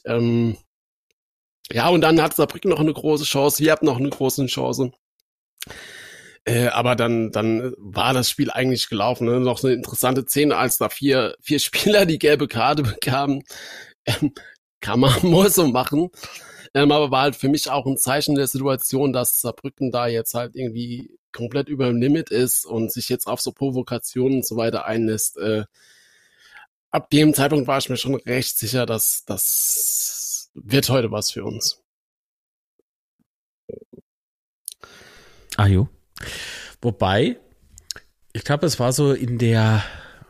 Ja, und dann hat Saarbrücken noch eine große Chance. Wir hatten noch eine große Chance. Aber dann war das Spiel eigentlich gelaufen. Ne? Noch eine interessante Szene, als da vier Spieler die gelbe Karte bekamen. Kann man wohl so machen. Aber war halt für mich auch ein Zeichen der Situation, dass Saarbrücken da jetzt halt irgendwie komplett über dem Limit ist und sich jetzt auf so Provokationen und so weiter einlässt. Ab dem Zeitpunkt war ich mir schon recht sicher, dass das wird heute was für uns. Ah jo. Wobei, ich glaube, es war so in der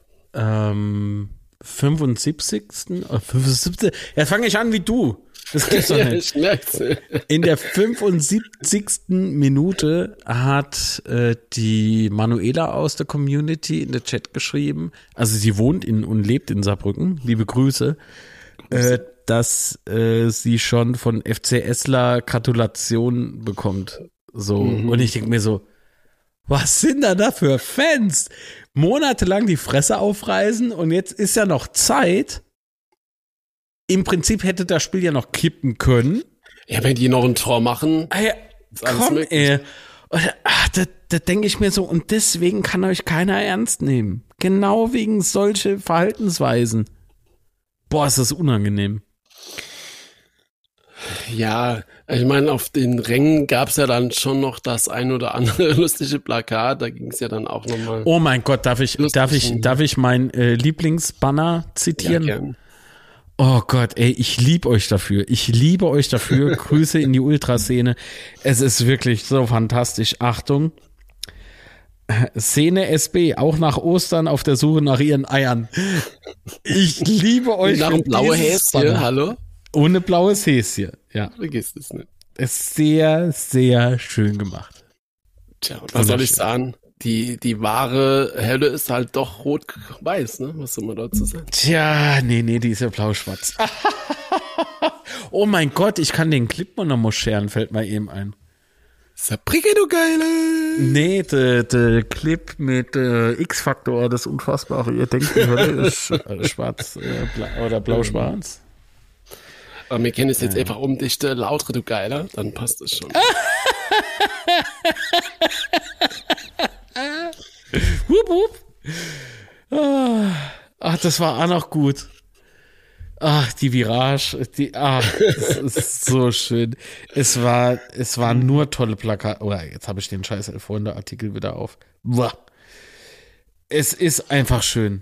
75. oder 75. Jetzt fange ich an wie du. Das gibt's doch nicht. Ich merk's. In der 75. Minute hat die Manuela aus der Community in der Chat geschrieben, also sie wohnt und lebt in Saarbrücken, liebe Grüße, dass sie schon von FCSler Gratulation bekommt. So. Und ich denke mir so, was sind da für Fans? Monatelang die Fresse aufreißen und jetzt ist ja noch Zeit. Im Prinzip hätte das Spiel ja noch kippen können. Ja, wenn die noch ein Tor machen. Ja, komm, ey. Da denke ich mir so, und deswegen kann euch keiner ernst nehmen. Genau wegen solche Verhaltensweisen. Boah, ist das unangenehm. Ja, ich meine, auf den Rängen gab's ja dann schon noch das ein oder andere lustige Plakat. Da ging's ja dann auch nochmal. Oh mein Gott, darf ich mein Lieblingsbanner zitieren? Ja, gern. Oh Gott, ey, ich liebe euch dafür. Ich liebe euch dafür. Grüße in die Ultraszene. Es ist wirklich so fantastisch. Achtung. Szene SB, auch nach Ostern auf der Suche nach ihren Eiern. Ich liebe euch. Nach einem blauen Häschen, hallo? Ohne blaues Häschen, ja. Vergiss es nicht. Ist sehr, sehr schön gemacht. Tja, und was soll ich sagen? Die wahre Hölle ist halt doch rot-weiß, ne? Was soll man dazu sagen? Tja, nee, die ist ja blau-schwarz. Oh mein Gott, ich kann den Clip noch mal scheren, fällt mir eben ein. Sabrina, du Geile! Nee, der Clip mit X-Faktor, das Unfassbare. Ihr denkt, die Hölle ist schwarz oder blau-schwarz. Aber wir kennen es jetzt einfach umdichte, lautere, du Geiler, dann passt es schon. Hup, hup. Ach, das war auch noch gut. Ach, die Virage, das ist so schön. Es war nur tolle Plakate. Oh, jetzt habe ich den scheiß Elf-Freunde-Artikel wieder auf. Boah. Es ist einfach schön.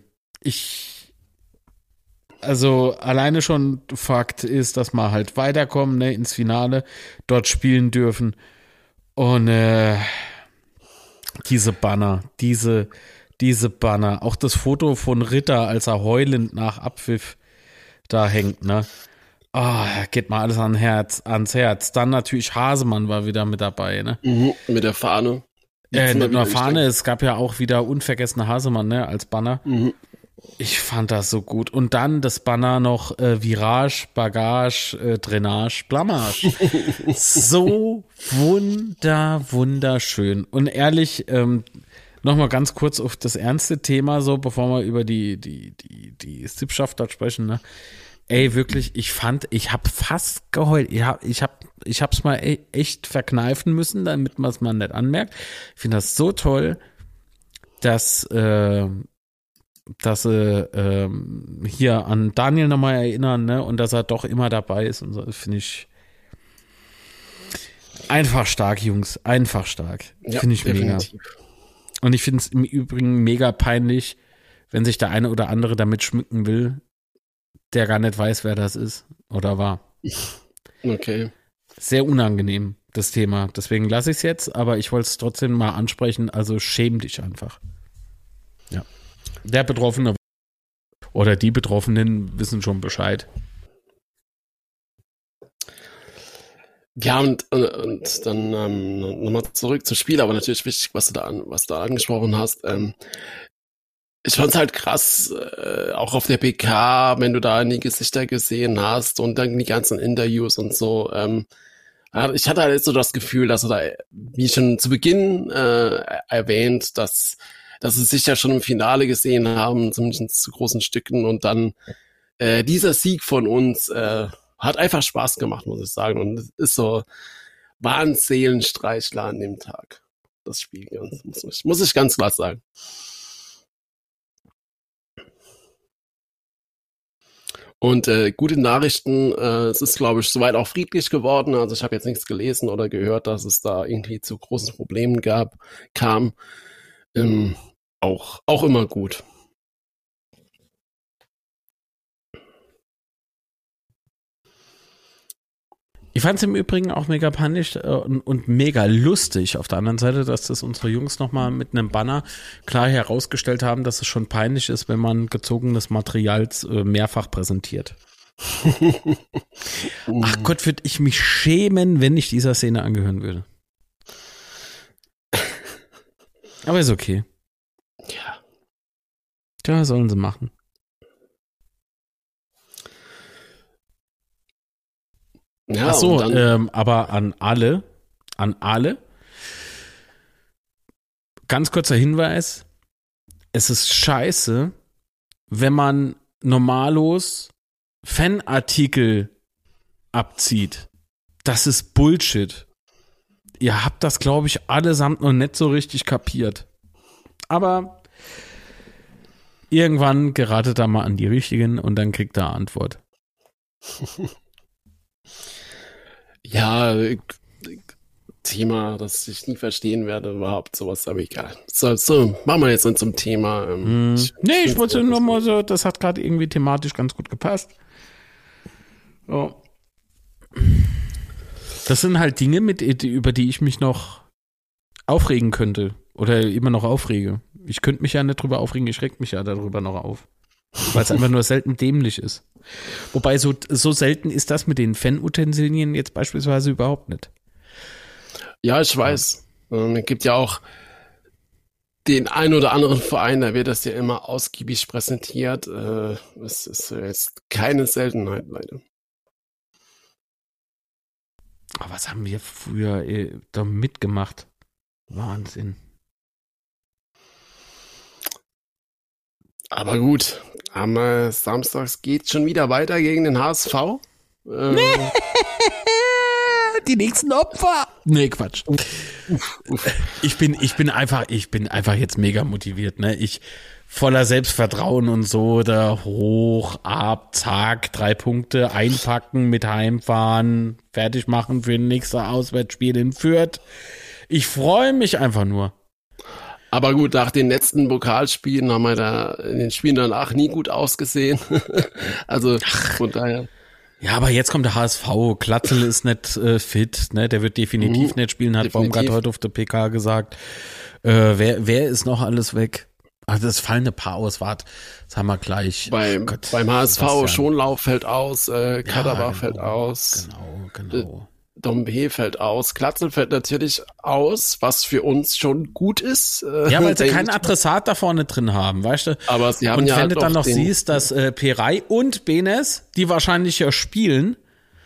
Also alleine schon Fakt ist, dass wir halt weiterkommen, ne, ins Finale, dort spielen dürfen. Und diese Banner, diese Banner, auch das Foto von Ritter, als er heulend nach Abpfiff da hängt, ne? Geht mal alles ans Herz. Dann natürlich Hasemann war wieder mit dabei, ne? Mit der Fahne. Mit einer Fahne, es gab ja auch wieder unvergessene Hasemann, ne, als Banner. Ich fand das so gut. Und dann das Banner noch Virage, Bagage, Drainage, Blamage. So wunderschön. Und ehrlich, nochmal ganz kurz auf das ernste Thema, so bevor wir über die Sippschaft dort sprechen, ne? Ey, wirklich, ich habe fast geheult. Ich hab's mal echt verkneifen müssen, damit man es mal nicht anmerkt. Ich finde das so toll, dass sie hier an Daniel nochmal erinnern, ne, und dass er doch immer dabei ist und so, finde ich einfach stark, Jungs, einfach stark. Ja, finde ich definitiv. Mega. Und ich finde es im Übrigen mega peinlich, wenn sich der eine oder andere damit schmücken will, der gar nicht weiß, wer das ist oder war. Okay. Sehr unangenehm, das Thema. Deswegen lasse ich es jetzt, aber ich wollte es trotzdem mal ansprechen, also schäm dich einfach. Ja. Der Betroffene oder die Betroffenen wissen schon Bescheid. Ja, und dann nochmal zurück zum Spiel, aber natürlich wichtig, was du da angesprochen hast. Ich fand's halt krass, auch auf der PK, wenn du da die Gesichter gesehen hast und dann die ganzen Interviews und so. Ich hatte halt so das Gefühl, dass du da, wie schon zu Beginn erwähnt, dass sie sich ja schon im Finale gesehen haben, zumindest zu großen Stücken, und dann dieser Sieg von uns hat einfach Spaß gemacht, muss ich sagen, und es ist so, war ein Seelenstreichler an dem Tag. das Spiel. Muss ich ganz klar sagen. Und gute Nachrichten, es ist, glaube ich, soweit auch friedlich geworden. Also ich habe jetzt nichts gelesen oder gehört, dass es da irgendwie zu großen Problemen kam. Auch immer gut. Ich fand es im Übrigen auch mega peinlich und mega lustig auf der anderen Seite, dass das unsere Jungs nochmal mit einem Banner klar herausgestellt haben, dass es schon peinlich ist, wenn man gezogenes Material mehrfach präsentiert. Ach Gott, würde ich mich schämen, wenn ich dieser Szene angehören würde. Aber ist okay. Ja. Ja, sollen sie machen. Ja, ach so, aber an alle, ganz kurzer Hinweis, es ist scheiße, wenn man normalos Fanartikel abzieht. Das ist Bullshit. Ihr habt das, glaube ich, allesamt noch nicht so richtig kapiert. Aber irgendwann geratet da mal an die Richtigen und dann kriegt er Antwort. Ja, Thema, das ich nie verstehen werde, überhaupt sowas, aber egal. So, machen wir jetzt zum Thema. Ich wollte nur mal so, das hat gerade irgendwie thematisch ganz gut gepasst. Oh. Das sind halt Dinge, über die ich mich noch aufregen könnte oder immer noch aufrege. Ich könnte mich ja nicht drüber aufregen, ich reg mich ja darüber noch auf. Weil es einfach nur selten dämlich ist. Wobei so selten ist das mit den Fanutensilien jetzt beispielsweise überhaupt nicht. Ja, ich weiß. Es gibt ja auch den einen oder anderen Verein, da wird das ja immer ausgiebig präsentiert. Es ist jetzt keine Seltenheit, leider. Aber was haben wir früher da mitgemacht? Wahnsinn. Aber gut, am Samstags geht schon wieder weiter gegen den HSV. Die nächsten Opfer. Nee, Quatsch. Ich bin einfach jetzt mega motiviert, ne? Voller Selbstvertrauen und so, da hoch, ab, zack, 3 Punkte, einpacken, mit heimfahren, fertig machen für ein nächstes Auswärtsspiel in Fürth. Ich freue mich einfach nur. Aber gut, nach den letzten Pokalspielen haben wir da in den Spielen danach nie gut ausgesehen. Also von daher. Ja, aber jetzt kommt der HSV. Glatzel ist nicht fit, ne? Der wird definitiv nicht spielen, hat Baumgart heute auf der PK gesagt. Wer ist noch alles weg? Also es fallen ein paar aus, das haben wir gleich. Beim HSV Schonlauf fällt aus, Kaderbach fällt aus. Genau. Dombe fällt aus, Glatzel fällt natürlich aus, was für uns schon gut ist. Ja, weil sie keinen Adressat da vorne drin haben, weißt du? Aber sie haben und ja wenn du dann noch den siehst, dass Perey und Benes, die wahrscheinlich ja spielen,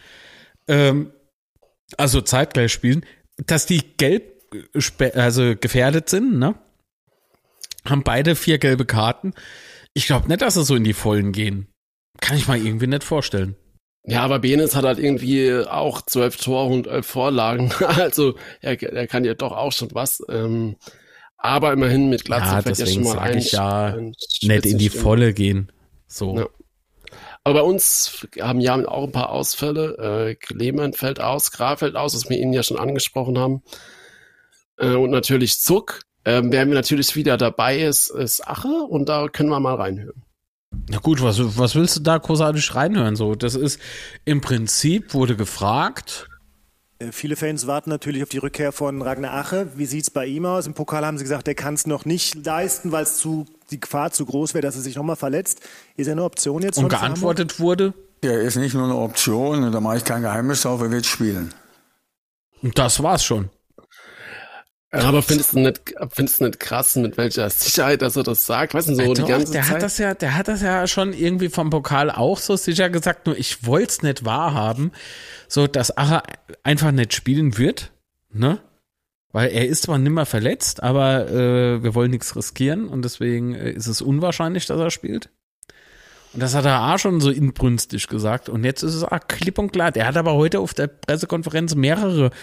also zeitgleich spielen, dass die gefährdet sind, ne? Haben beide 4 gelbe Karten. Ich glaube nicht, dass sie so in die Vollen gehen. Kann ich mal irgendwie nicht vorstellen. Ja, aber Benes hat halt irgendwie auch 12 Tore und 11 Vorlagen. Also er kann ja doch auch schon was. Aber immerhin mit Glatzel fällt ja schon mal ein nicht in die Volle gehen. So. Ja. Aber bei uns haben ja auch ein paar Ausfälle. Clement fällt aus, Graf fällt aus, was wir Ihnen ja schon angesprochen haben. Und natürlich Zuck. Wer natürlich wieder dabei ist Ache. Und da können wir mal reinhören. Na gut, was willst du da großartig reinhören? So, das ist im Prinzip, wurde gefragt. Viele Fans warten natürlich auf die Rückkehr von Ragnar Ache. Wie sieht's bei ihm aus? Im Pokal haben sie gesagt, der kann es noch nicht leisten, weil die Gefahr zu groß wäre, dass er sich nochmal verletzt. Ist er eine Option jetzt? Und geantwortet wurde? Er ist nicht nur eine Option, da mache ich kein Geheimnis drauf, er wird spielen. Und das war's schon. Aber findest du nicht krass, mit welcher Sicherheit, dass er das sagt? Weißt du, so die ganze Zeit? Der hat das ja schon irgendwie vom Pokal auch so sicher gesagt, nur ich wollte es nicht wahrhaben, so dass Ache einfach nicht spielen wird, ne? Weil er ist zwar nimmer verletzt, aber wir wollen nichts riskieren und deswegen ist es unwahrscheinlich, dass er spielt. Und das hat er auch schon so inbrünstig gesagt und jetzt ist es klipp und klar. Der hat aber heute auf der Pressekonferenz mehrere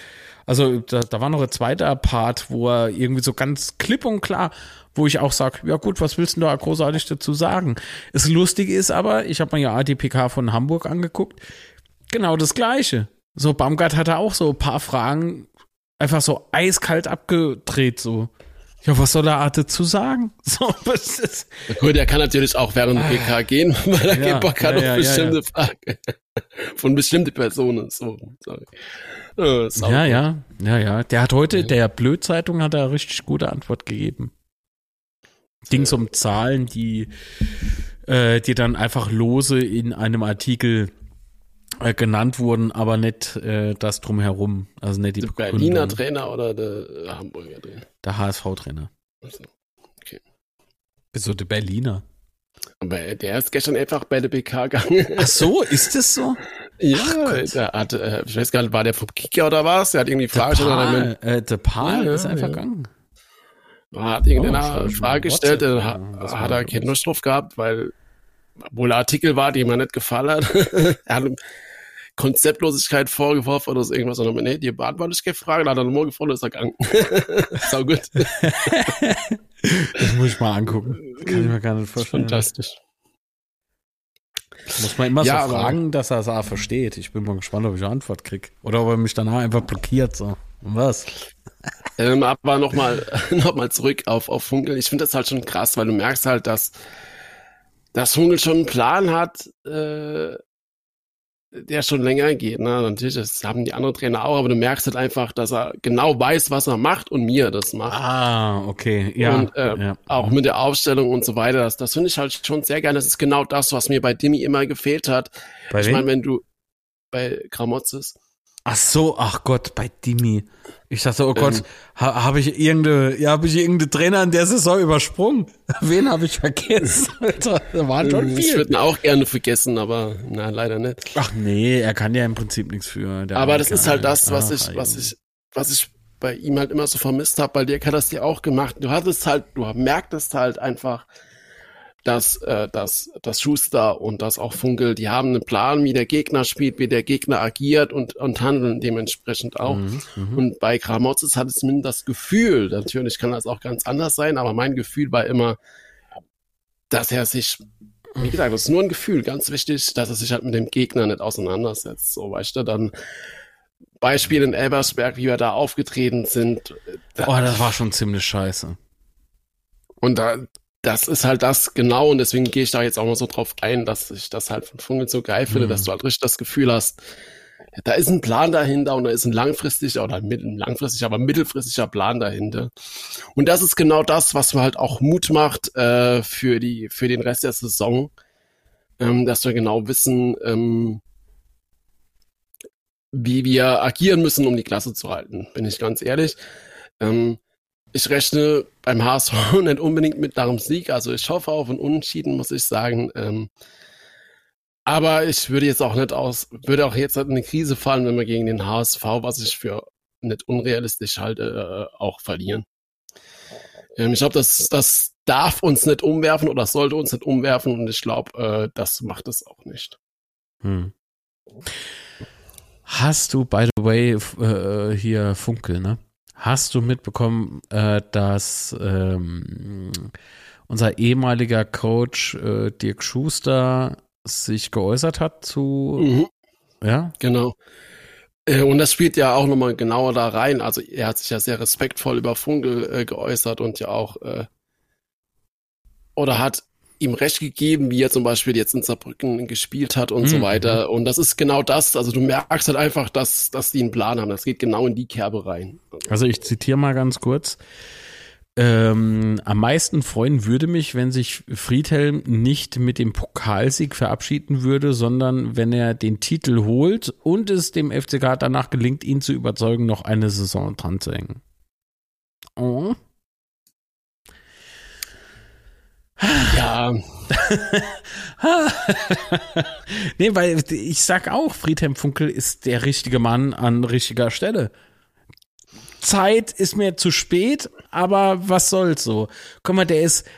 Also da war noch ein zweiter Part, wo er irgendwie so ganz klipp und klar, wo ich auch sage, ja gut, was willst du da großartig dazu sagen? Das Lustige ist aber, ich habe mir ja ADPK von Hamburg angeguckt, genau das Gleiche. So, Baumgart hatte auch so ein paar Fragen einfach so eiskalt abgedreht, so. Ja, was soll er dazu sagen? So, was ist? Gut, er kann natürlich auch während der PK gehen, weil er keinen Bock hat auf bestimmte Fragen von bestimmten Personen. So, sorry. Ja. Der hat heute, der Blöd-Zeitung hat er richtig gute Antwort gegeben. Ging's um Zahlen, die dann einfach lose in einem Artikel genannt wurden, aber nicht das drumherum. Also nicht die der Berliner Trainer oder der Hamburger Trainer? Der HSV-Trainer. Achso, okay. Wieso der Berliner? Aber der ist gestern einfach bei der PK gegangen. Ach so, ist das so? Ja, der hat, ich weiß gar nicht, war der vom Kicker oder was? Der hat irgendwie Frage gestellt. Der Paar ist einfach gegangen. Er hat irgendeine Frage gestellt, hat er keine Lust drauf gehabt, weil wohl ein Artikel war, dem er nicht gefallen hat. Er hat ihm Konzeptlosigkeit vorgeworfen oder so irgendwas. Und nee, die beantwortet keine Frage. Dann hat er nochmal gefragt und ist er gegangen. Sau gut. Das muss ich mal angucken. Kann ich mir gar nicht vorstellen. Fantastisch. Muss man immer so fragen, dass er es auch versteht. Ich bin mal gespannt, ob ich eine Antwort kriege. Oder ob er mich danach einfach blockiert. So. Und was? Aber nochmal zurück auf Funkel. Ich finde das halt schon krass, weil du merkst halt, dass Funkel schon einen Plan hat, der schon länger geht. Ne? Natürlich, das haben die anderen Trainer auch, aber du merkst halt einfach, dass er genau weiß, was er macht und mir das macht. Ah, okay. Ja. Und auch mit der Aufstellung und so weiter, das finde ich halt schon sehr geil. Das ist genau das, was mir bei Dimi immer gefehlt hat. Ich meine, wenn du bei Gramotzes. Ach so, ach Gott, bei Dimi. Ich dachte, oh Gott, habe ich irgendeinen Trainer in der Saison übersprungen? Wen habe ich vergessen? Alter, da waren schon viele. Ich würde ihn auch gerne vergessen, aber na, leider nicht. Ach nee, er kann ja im Prinzip nichts für. Aber das ist halt das, was ich bei ihm halt immer so vermisst habe. Bei dir hat das dir auch gemacht. Du merktest halt einfach, dass Schuster und dass auch Funkel, die haben einen Plan, wie der Gegner spielt, wie der Gegner agiert und handeln dementsprechend auch. Und bei Gramotzes hatte ich zumindest das Gefühl, natürlich kann das auch ganz anders sein, aber mein Gefühl war immer, dass er sich, wie gesagt, das ist nur ein Gefühl, ganz wichtig, dass er sich halt mit dem Gegner nicht auseinandersetzt. So, weißt du, dann Beispiel in Elversberg, wie wir da aufgetreten sind. Das war schon ziemlich scheiße. Und das ist halt das genau, und deswegen gehe ich da jetzt auch mal so drauf ein, dass ich das halt von Funkel so geil finde, dass du halt richtig das Gefühl hast, da ist ein Plan dahinter und da ist ein mittelfristiger Plan dahinter. Und das ist genau das, was mir halt auch Mut macht für den Rest der Saison, dass wir genau wissen, wie wir agieren müssen, um die Klasse zu halten, bin ich ganz ehrlich. Ich rechne beim HSV nicht unbedingt mit nach dem Sieg, also ich hoffe auf einen Unentschieden, muss ich sagen. Aber ich würde jetzt auch nicht in eine Krise fallen, wenn wir gegen den HSV, was ich für nicht unrealistisch halte, auch verlieren. Ich glaube, das darf uns nicht umwerfen oder sollte uns nicht umwerfen und ich glaube, das macht es auch nicht. Hast du, by the way, hier Funkel, ne? Hast du mitbekommen, dass unser ehemaliger Coach Dirk Schuster sich geäußert hat zu... Ja? Genau. Und das spielt ja auch nochmal genauer da rein. Also er hat sich ja sehr respektvoll über Funkel geäußert und ja auch oder hat ihm recht gegeben, wie er zum Beispiel jetzt in Saarbrücken gespielt hat und so weiter. Und das ist genau das. Also du merkst halt einfach, dass die einen Plan haben. Das geht genau in die Kerbe rein. Also ich zitiere mal ganz kurz. Am meisten freuen würde mich, wenn sich Friedhelm nicht mit dem Pokalsieg verabschieden würde, sondern wenn er den Titel holt und es dem FCK danach gelingt, ihn zu überzeugen, noch eine Saison dran zu hängen. Oh. Ja. Nee, weil ich sag auch, Friedhelm Funkel ist der richtige Mann an richtiger Stelle. Zeit ist mir zu spät, aber was soll's so. Guck mal, der ist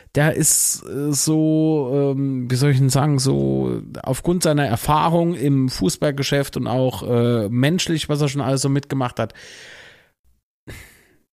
so, wie soll ich denn sagen, so aufgrund seiner Erfahrung im Fußballgeschäft und auch menschlich, was er schon alles so mitgemacht hat,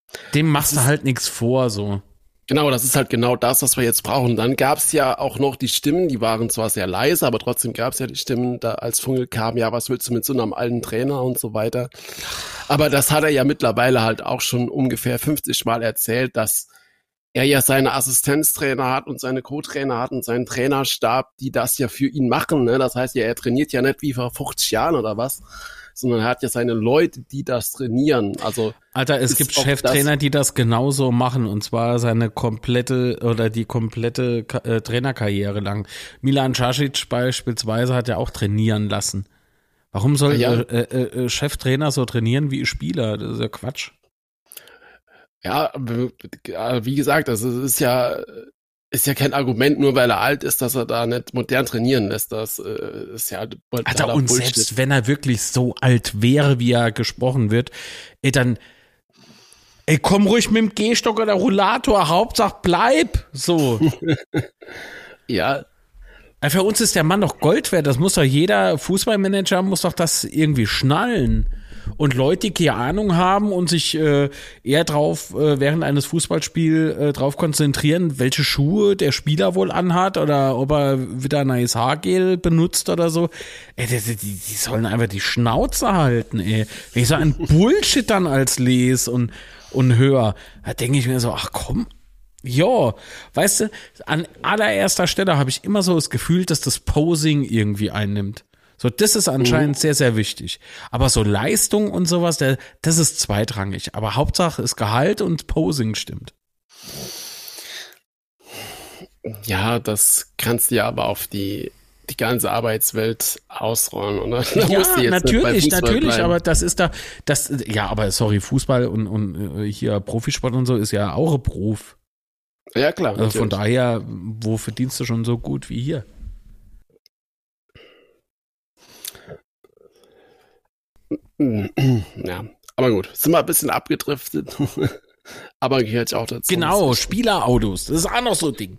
Dem machst du halt nichts vor, so. Genau, das ist halt genau das, was wir jetzt brauchen. Dann gab's ja auch noch die Stimmen, die waren zwar sehr leise, aber trotzdem gab's ja die Stimmen, da als Funkel kam, ja, was willst du mit so einem alten Trainer und so weiter. Aber das hat er ja mittlerweile halt auch schon ungefähr 50 Mal erzählt, dass er ja seine Assistenztrainer hat und seine Co-Trainer hat und seinen Trainerstab, die das ja für ihn machen. Ne? Das heißt ja, er trainiert ja nicht wie vor 50 Jahren oder was, sondern er hat ja seine Leute, die das trainieren. Also Alter, es gibt Cheftrainer, die das genauso machen, und zwar seine komplette oder die komplette Trainerkarriere lang. Milan Čačić beispielsweise hat ja auch trainieren lassen. Warum soll Cheftrainer so trainieren wie Spieler? Das ist ja Quatsch. Ja, wie gesagt, das ist ja kein Argument, nur weil er alt ist, dass er da nicht modern trainieren lässt. Das ist ja Alter, und Bullshit. Selbst wenn er wirklich so alt wäre, wie er gesprochen wird, dann komm ruhig mit dem Gehstock oder Rollator, Hauptsache bleib, so. Ja. Für uns ist der Mann doch Gold wert, das muss doch jeder Fußballmanager, muss doch das irgendwie schnallen. Und Leute, die keine Ahnung haben und sich eher drauf während eines Fußballspiels drauf konzentrieren, welche Schuhe der Spieler wohl anhat oder ob er wieder ein neues Haargel benutzt oder so, die sollen einfach die Schnauze halten, ey. Wenn ich so einen Bullshit dann als lese und höre, da denke ich mir so, ach komm, ja, weißt du, an allererster Stelle habe ich immer so das Gefühl, dass das Posing irgendwie einnimmt. So, das ist anscheinend sehr, sehr wichtig. Aber so Leistung und sowas, das ist zweitrangig. Aber Hauptsache ist Gehalt und Posing stimmt. Ja, das kannst du ja aber auf die ganze Arbeitswelt ausrollen, oder? Ja, natürlich, aber das ist ja, aber sorry, Fußball und hier Profisport und so ist ja auch ein Beruf. Ja, klar. Also von daher, wo verdienst du schon so gut wie hier? Ja, aber gut, sind wir ein bisschen abgedriftet, aber gehört ja auch dazu. Genau, Spielerautos, das ist auch noch so ein Ding.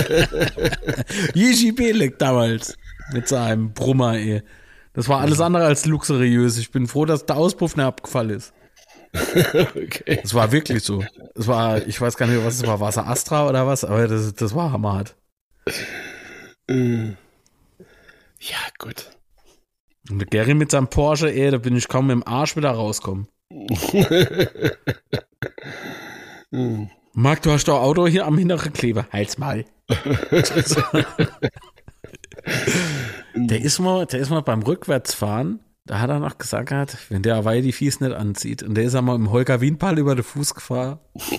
Jiří Bělek damals mit seinem Brummer, ey. Das war alles andere als luxuriös. Ich bin froh, dass der Auspuff nicht abgefallen ist. Okay. Das war wirklich so. Das war, ich weiß gar nicht, was es war. War es Astra oder was? Aber das war hammerhart. Ja, gut. Und der Gary mit seinem Porsche, ey, da bin ich kaum mit dem Arsch wieder rauskommen. Marc, du hast doch Auto hier am hinteren Kleber. Halt's mal. Der ist mal beim Rückwärtsfahren, da hat er noch gesagt, wenn der Hawaii die Fies nicht anzieht. Und der ist einmal im Holger Wienpal über den Fuß gefahren.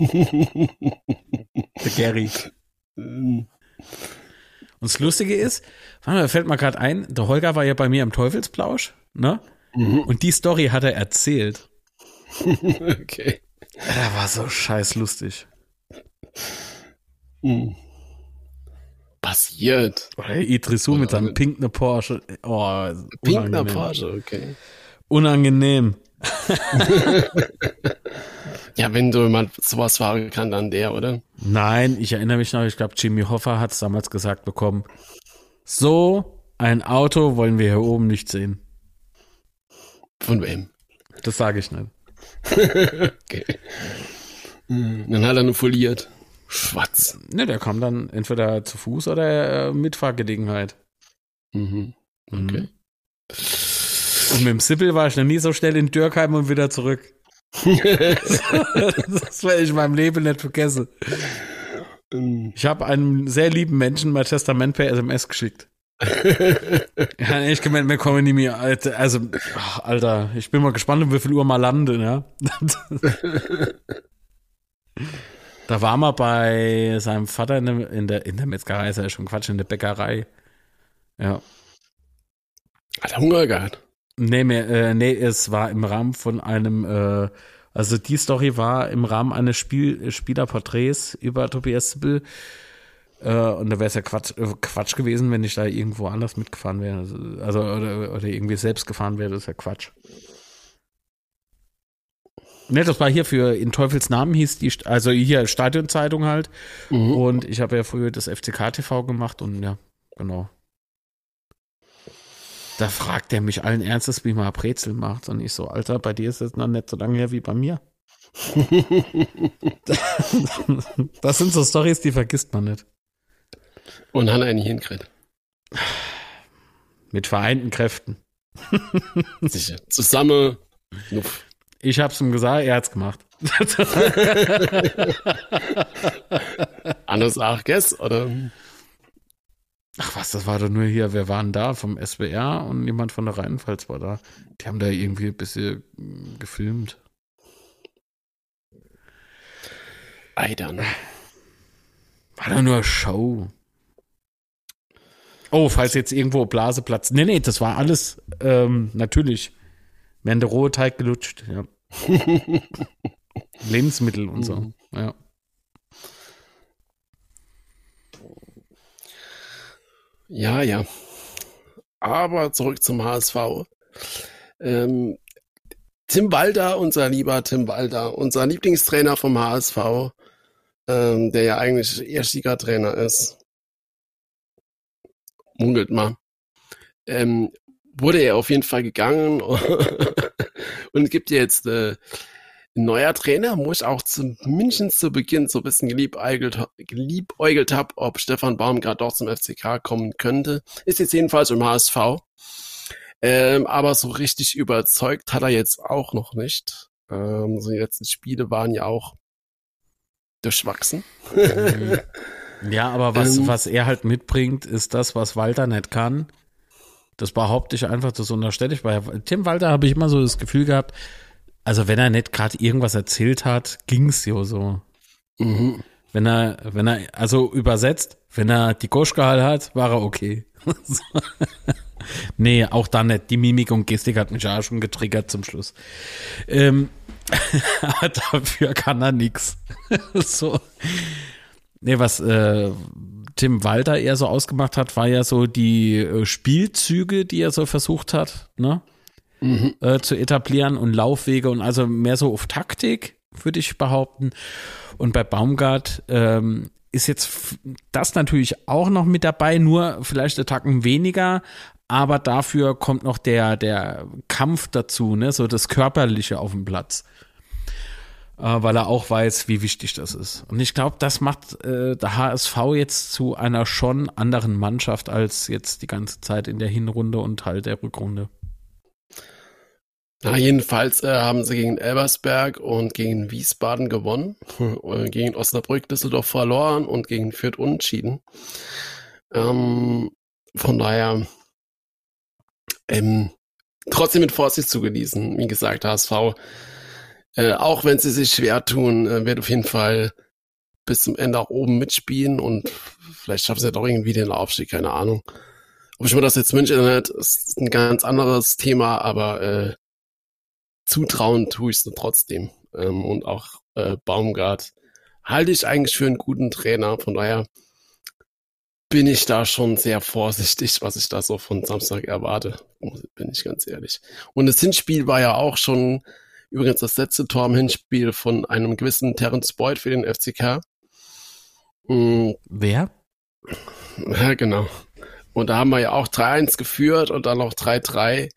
Der Gary. Und das Lustige ist, da fällt mir gerade ein, der Holger war ja bei mir im Teufelsplausch, ne? Und die Story hat er erzählt. Okay. Der war so scheiß lustig. Passiert. Oder Idrisu mit seinem pinken Porsche. Oh, pinkner Porsche, okay. Unangenehm. Ja, wenn du mal sowas fahren kann, dann der, oder? Nein, ich erinnere mich noch, ich glaube, Jimmy Hoffa hat es damals gesagt bekommen. So ein Auto wollen wir hier oben nicht sehen. Von wem? Das sage ich nicht. Okay. Dann hat er nur foliert. Schwarz. Ne, der kam dann entweder zu Fuß oder Mitfahrgelegenheit. Mhm. Okay. Und mit dem Sippel war ich noch nie so schnell in Dürkheim und wieder zurück. Das werde ich in meinem Leben nicht vergessen. Ich habe einem sehr lieben Menschen mein Testament per SMS geschickt. Ja, ich gemeint, wir kommen nicht mehr. Also, Alter, ich bin mal gespannt, um wie viel Uhr mal landen, ja. Da war man bei seinem Vater in der Metzgerei, ist ja schon Quatsch, in der Bäckerei. Ja. Hat er Hunger gehabt? Nee, es war im Rahmen von einem, also die Story war im Rahmen eines Spielerporträts über Tobias Sippel. Und da wäre es ja Quatsch gewesen, wenn ich da irgendwo anders mitgefahren wäre. Also oder irgendwie selbst gefahren wäre, das ist ja Quatsch. Ne, das war hier für In Teufels Namen hieß die, also hier Stadionzeitung halt. Und ich habe ja früher das FCK TV gemacht und ja, genau. Da fragt er mich allen Ernstes, wie man Brezel macht. Und ich so, Alter, bei dir ist es noch nicht so lange her wie bei mir. Das sind so Storys, die vergisst man nicht. Und hat einen hinkriegt. Mit vereinten Kräften. Sicher. Zusammen. Nuff. Ich hab's ihm gesagt, er hat's gemacht. Anders auch, guess, oder? Ach was, das war doch nur hier, wer waren da? Vom SWR und jemand von der Rheinpfalz war da. Die haben da irgendwie ein bisschen gefilmt. Eidern. War doch nur Show. Oh, falls jetzt irgendwo Blase platzt. Nee, das war alles, natürlich. Während der rohe Teig gelutscht, ja. Lebensmittel und so, ja. Ja. Aber zurück zum HSV. Tim Walter, unser lieber Tim Walter, unser Lieblingstrainer vom HSV, der ja eigentlich Erstligatrainer ist, munkelt mal, wurde er auf jeden Fall gegangen und gibt jetzt ein neuer Trainer, wo ich auch zumindest zu Beginn so ein bisschen geliebäugelt habe, ob Stefan Baumgart doch zum FCK kommen könnte. Ist jetzt jedenfalls im HSV. Aber so richtig überzeugt hat er jetzt auch noch nicht. So die letzten Spiele waren ja auch durchwachsen. Ja, aber was er halt mitbringt, ist das, was Walter nicht kann. Das behaupte ich einfach, das unterstelle ich. Bei Tim Walter habe ich immer so das Gefühl gehabt, also wenn er nicht gerade irgendwas erzählt hat, ging's ja so. Mhm. Wenn er, also übersetzt, wenn er die Gosch gehalten hat, war er okay. Nee, auch da nicht. Die Mimik und Gestik hat mich auch schon getriggert zum Schluss. Aber dafür kann er nix. So. Nee, was Tim Walter eher so ausgemacht hat, war ja so die Spielzüge, die er so versucht hat, ne? Zu etablieren und Laufwege und also mehr so auf Taktik, würde ich behaupten. Und bei Baumgart ist jetzt das natürlich auch noch mit dabei, nur vielleicht einen Tacken weniger, aber dafür kommt noch der Kampf dazu, ne, so das Körperliche auf dem Platz. Weil er auch weiß, wie wichtig das ist. Und ich glaube, das macht der HSV jetzt zu einer schon anderen Mannschaft als jetzt die ganze Zeit in der Hinrunde und halt der Rückrunde. Na, jedenfalls haben sie gegen Elversberg und gegen Wiesbaden gewonnen, gegen Osnabrück, Düsseldorf verloren und gegen Fürth unentschieden. Von daher trotzdem mit Vorsicht zu genießen. Wie gesagt, HSV, auch wenn sie sich schwer tun, wird auf jeden Fall bis zum Ende auch oben mitspielen und vielleicht schaffen sie ja doch irgendwie den Aufstieg, keine Ahnung. Ob ich mir das jetzt wünsche oder nicht, ist ein ganz anderes Thema, aber zutrauen tue ich es trotzdem. Und auch Baumgart halte ich eigentlich für einen guten Trainer. Von daher bin ich da schon sehr vorsichtig, was ich da so von Samstag erwarte. Bin ich ganz ehrlich. Und das Hinspiel war ja auch schon übrigens das letzte Tor im Hinspiel von einem gewissen Terence Boyd für den FCK. Wer? Ja, genau. Und da haben wir ja auch 3-1 geführt und dann noch 3-3.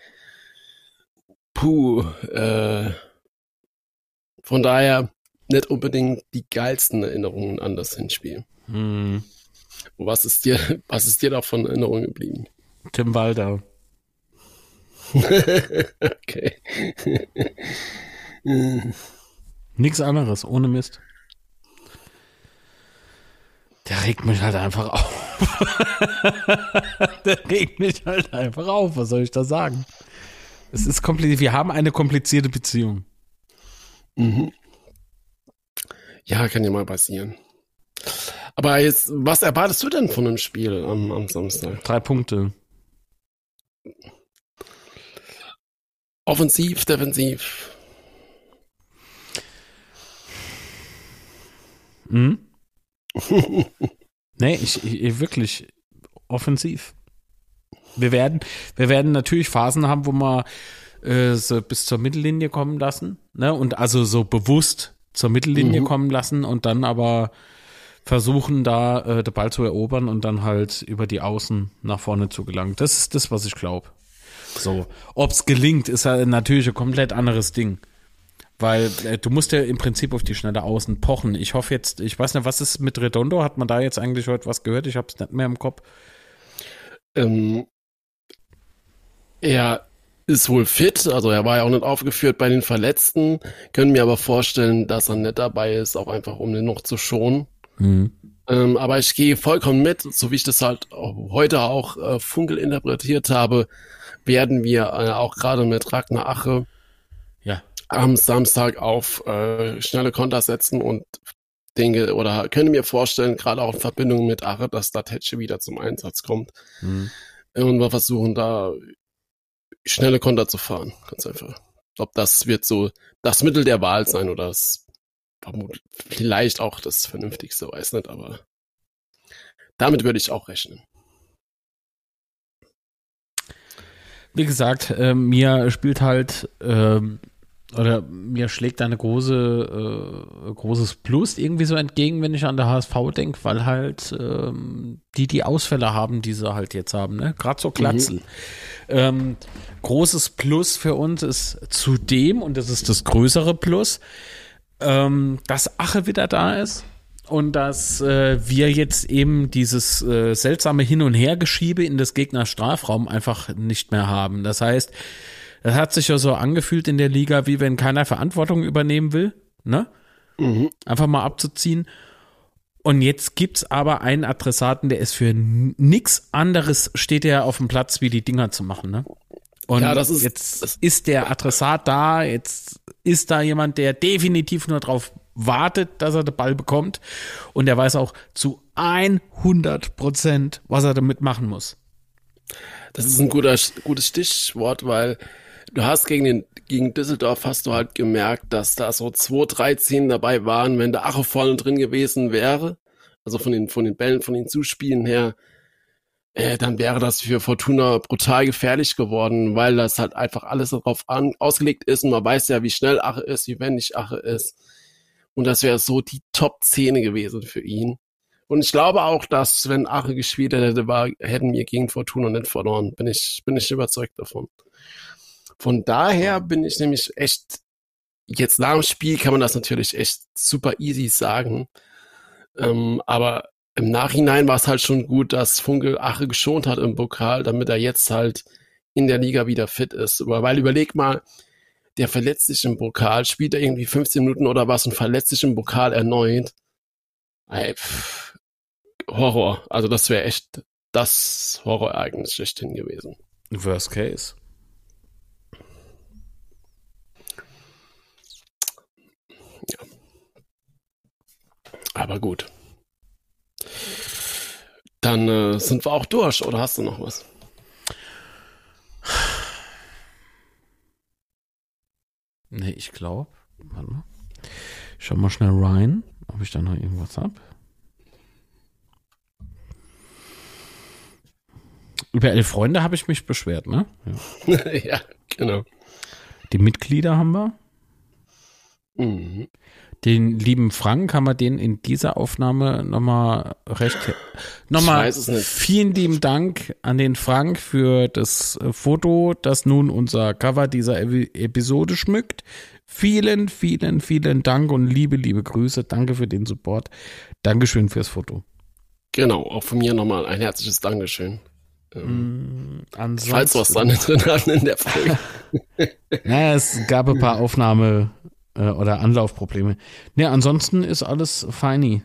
Von daher nicht unbedingt die geilsten Erinnerungen an das Hinspiel. Was ist dir davon in Erinnerung geblieben? Tim Walter. Okay. Nichts anderes, ohne Mist. Der regt mich halt einfach auf. Was soll ich da sagen? Es ist kompliziert. Wir haben eine komplizierte Beziehung. Mhm. Ja, kann ja mal passieren. Aber jetzt, was erwartest du denn von dem Spiel am Samstag? 3 Punkte. Offensiv, defensiv. Nee, ich wirklich offensiv. Wir werden natürlich Phasen haben, wo wir so bis zur Mittellinie kommen lassen, ne? Und also so bewusst zur Mittellinie kommen lassen und dann aber versuchen, da den Ball zu erobern und dann halt über die Außen nach vorne zu gelangen. Das ist das, was ich glaube. So, ob's gelingt, ist ja natürlich ein komplett anderes Ding. Weil du musst ja im Prinzip auf die schnelle Außen pochen. Ich hoffe jetzt, ich weiß nicht, was ist mit Redondo? Hat man da jetzt eigentlich heute was gehört? Ich habe es nicht mehr im Kopf. Er ist wohl fit, also er war ja auch nicht aufgeführt bei den Verletzten, können mir aber vorstellen, dass er nicht dabei ist, auch einfach um den noch zu schonen. Aber ich gehe vollkommen mit, so wie ich das halt heute auch Funkel interpretiert habe, werden wir auch gerade mit Ragnar Ache am Samstag auf schnelle Konter setzen und denke, oder könnte mir vorstellen, gerade auch in Verbindung mit Ache, dass da Tetsche wieder zum Einsatz kommt. Und wir versuchen da schnelle Konter zu fahren, ganz einfach. Ich glaube, das wird so das Mittel der Wahl sein oder das vielleicht auch das Vernünftigste, weiß nicht, aber damit würde ich auch rechnen. Wie gesagt, mir spielt halt oder mir schlägt eine großes Plus irgendwie so entgegen, wenn ich an der HSV denke, weil halt die Ausfälle haben, die sie halt jetzt haben, ne? Gerade so Glatzel. Großes Plus für uns ist zudem, und das ist das größere Plus, dass Ache wieder da ist und dass wir jetzt eben dieses seltsame Hin- und Hergeschiebe in des Gegners Strafraum einfach nicht mehr haben. Das heißt, es hat sich ja so angefühlt in der Liga, wie wenn keiner Verantwortung übernehmen will, ne? Einfach mal abzuziehen. Und jetzt gibt's aber einen Adressaten, der ist für nix anderes, steht er auf dem Platz, wie die Dinger zu machen, ne? Und ja, jetzt ist der Adressat da, jetzt ist da jemand, der definitiv nur drauf wartet, dass er den Ball bekommt. Und der weiß auch zu 100%, was er damit machen muss. Das ist ein gutes Stichwort, weil du hast gegen Düsseldorf hast du halt gemerkt, dass da so 2, 3 Szenen dabei waren, wenn der Ache vorne drin gewesen wäre, also von den Bällen, von den Zuspielen her, dann wäre das für Fortuna brutal gefährlich geworden, weil das halt einfach alles darauf ausgelegt ist und man weiß ja, wie schnell Ache ist, wie wendig Ache ist. Und das wäre so die Top-Szene gewesen für ihn. Und ich glaube auch, dass, wenn Ache gespielt hätte, hätten wir gegen Fortuna nicht verloren. Bin ich überzeugt davon. Von daher bin ich nämlich echt, jetzt nach dem Spiel kann man das natürlich echt super easy sagen. Aber im Nachhinein war es halt schon gut, dass Funkel Ache geschont hat im Pokal, damit er jetzt halt in der Liga wieder fit ist. Weil überleg mal, der verletzt sich im Pokal, spielt er irgendwie 15 Minuten oder was und verletzt sich im Pokal erneut. Horror. Also das wäre echt das Horrorereignis schlechthin gewesen. Worst case. Ja. Aber gut. Dann sind wir auch durch, oder hast du noch was? Nee, ich glaube. Warte mal. Ich schau mal schnell rein, ob ich da noch irgendwas habe. Über 11 Freunde habe ich mich beschwert, ne? Ja, ja, genau. Die Mitglieder haben wir. Mhm. Den lieben Frank, haben wir den in dieser Aufnahme nochmal vielen lieben Dank an den Frank für das Foto, das nun unser Cover dieser Episode schmückt. Vielen, vielen, vielen Dank und liebe Grüße. Danke für den Support. Dankeschön fürs Foto. Genau, auch von mir nochmal ein herzliches Dankeschön. Falls was da nicht drin hatten in der Folge. Naja, es gab ein paar oder Anlaufprobleme. Ne, ansonsten ist alles feini.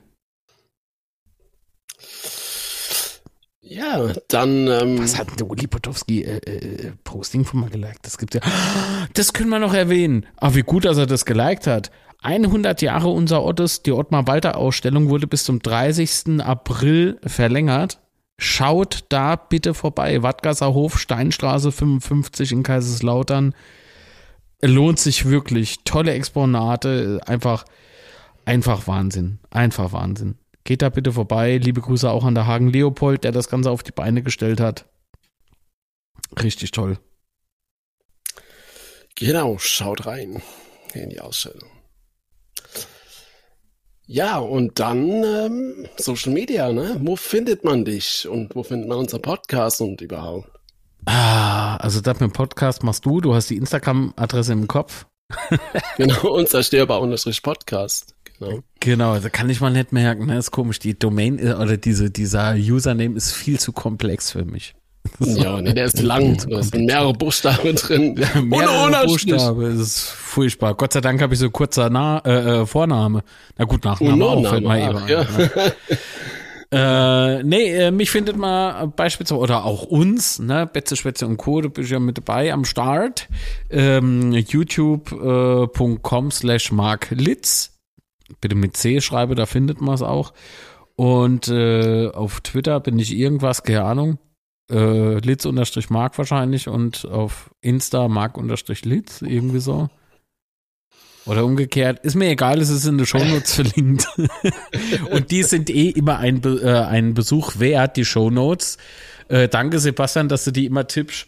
Ja, dann was hat der Uli Potowski Posting von mal geliked? Das gibt's ja. Das können wir noch erwähnen. Ach, wie gut, dass er das geliked hat. 100 Jahre unser Ottes, die Ottmar-Walter-Ausstellung wurde bis zum 30. April verlängert. Schaut da bitte vorbei. Wattgasser Hof, Steinstraße 55 in Kaiserslautern. Lohnt sich wirklich. Tolle Exponate. Einfach Wahnsinn. Einfach Wahnsinn. Geht da bitte vorbei. Liebe Grüße auch an der Hagen Leopold, der das Ganze auf die Beine gestellt hat. Richtig toll. Genau, schaut rein in die Ausstellung. Ja, und dann Social Media, ne? Wo findet man dich und wo findet man unseren Podcast und überhaupt? Also das mit dem Podcast machst du hast die Instagram-Adresse im Kopf. Genau, unzerstörbar_Podcast. Genau, da kann ich mal nicht merken, ne? Ist komisch, die Domain oder dieser Username ist viel zu komplex für mich. Ja, nee, der ist lang, da sind mehrere Buchstaben drin. Mehrere Buchstaben, das ist furchtbar. Gott sei Dank habe ich so kurzer Vorname. Na gut, Nachname auch, fällt mal eben ein. Ja. Mich findet man beispielsweise, oder auch uns, ne, Betze, Schwätze und Co., da bin ich ja mit dabei am Start, youtube.com/marklitz, bitte mit C schreibe, da findet man es auch, und auf Twitter bin ich irgendwas, keine Ahnung, Litz_Mark wahrscheinlich, und auf Insta Mark_Litz, irgendwie so. Oder umgekehrt, ist mir egal, es ist in den Shownotes verlinkt. Und die sind immer ein Besuch wert, die Shownotes. Danke, Sebastian, dass du die immer tippst.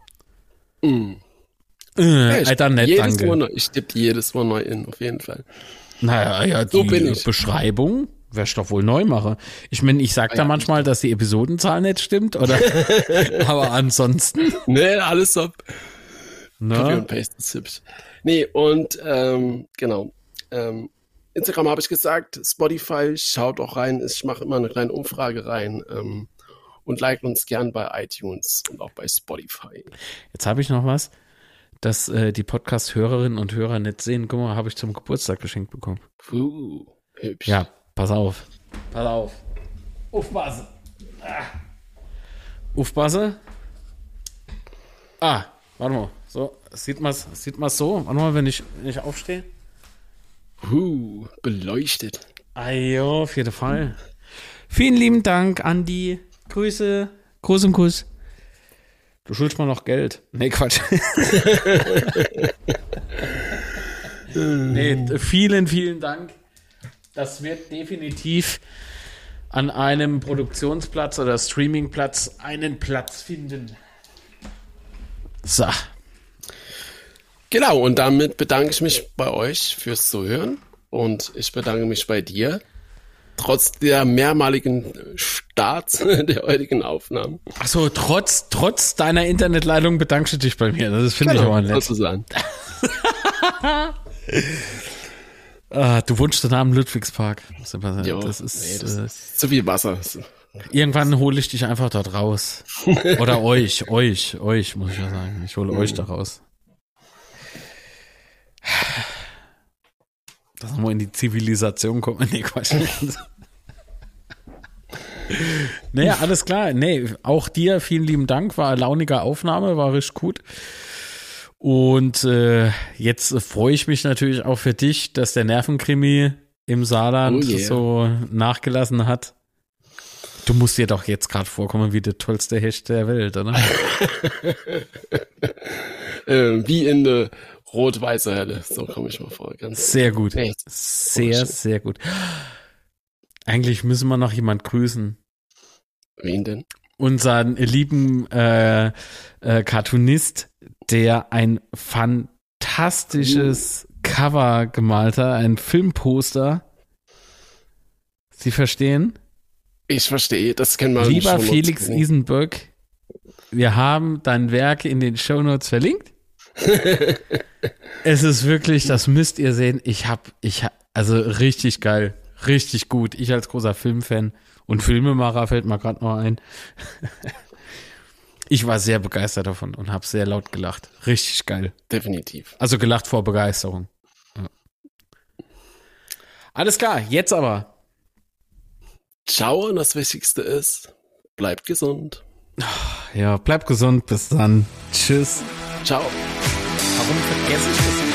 Alter, nett, danke. Ich tippe jedes Mal neu in, auf jeden Fall. Naja, ja, so die Beschreibung werde ich doch wohl neu machen. Ich meine, ich sag da manchmal, dass die Episodenzahl nicht stimmt, oder? Aber ansonsten. Nee, alles ab. Copy und Paste ist hübsch. Nee, und genau. Instagram habe ich gesagt, Spotify, schaut auch rein. Ich mache immer eine kleine Umfrage rein. Und liked uns gern bei iTunes und auch bei Spotify. Jetzt habe ich noch was, dass die Podcast-Hörerinnen und Hörer nicht sehen. Guck mal, habe ich zum Geburtstag geschenkt bekommen. Hübsch. Ja, pass auf. Pass auf. Aufpasse. Aufpasse. Warte mal. So, sieht man so? Warte mal, wenn ich aufstehe. Beleuchtet. Ja, auf jeden Fall. Vielen lieben Dank, Andi. Grüße. Gruß und Kuss. Du schuldest mal noch Geld. Nee, Quatsch. Nee, vielen, vielen Dank. Das wird definitiv an einem Produktionsplatz oder Streamingplatz einen Platz finden. So. Genau, und damit bedanke ich mich bei euch fürs Zuhören und ich bedanke mich bei dir, trotz der mehrmaligen Starts der heutigen Aufnahmen. Achso, trotz deiner Internetleitung bedankst du dich bei mir. Das finde ich aber nett. Sozusagen. Du wohnst da am Ludwigspark. Jo, das ist zu viel Wasser. Irgendwann hole ich dich einfach dort raus. Oder euch, muss ich ja sagen. Ich hole euch da raus. Dass wir in die Zivilisation kommen. Nee, Quatsch. Naja, alles klar. Nee, auch dir vielen lieben Dank. War eine launige Aufnahme, war richtig gut. Und jetzt freue ich mich natürlich auch für dich, dass der Nervenkrimi im Saarland so nachgelassen hat. Du musst dir doch jetzt gerade vorkommen wie der tollste Hecht der Welt, oder? Wie in der rot-weiße Hölle, so komme ich mal vor. Ganz sehr gut. Sehr, sehr gut. Eigentlich müssen wir noch jemand grüßen. Wen denn? Unseren lieben Cartoonist, der ein fantastisches Cover gemalt hat, ein Filmposter. Sie verstehen? Ich verstehe, das kennen wir. Lieber Felix Isenböck, wir haben dein Werk in den Shownotes verlinkt. Es ist wirklich, das müsst ihr sehen. Also richtig geil, richtig gut. Ich als großer Filmfan und Filmemacher fällt mir gerade noch ein. Ich war sehr begeistert davon und habe sehr laut gelacht. Richtig geil. Definitiv. Also gelacht vor Begeisterung. Ja. Alles klar, jetzt aber. Ciao, und das Wichtigste ist, bleibt gesund. Ja, bleibt gesund, bis dann. Tschüss. Ciao. Warum vergesse ich das?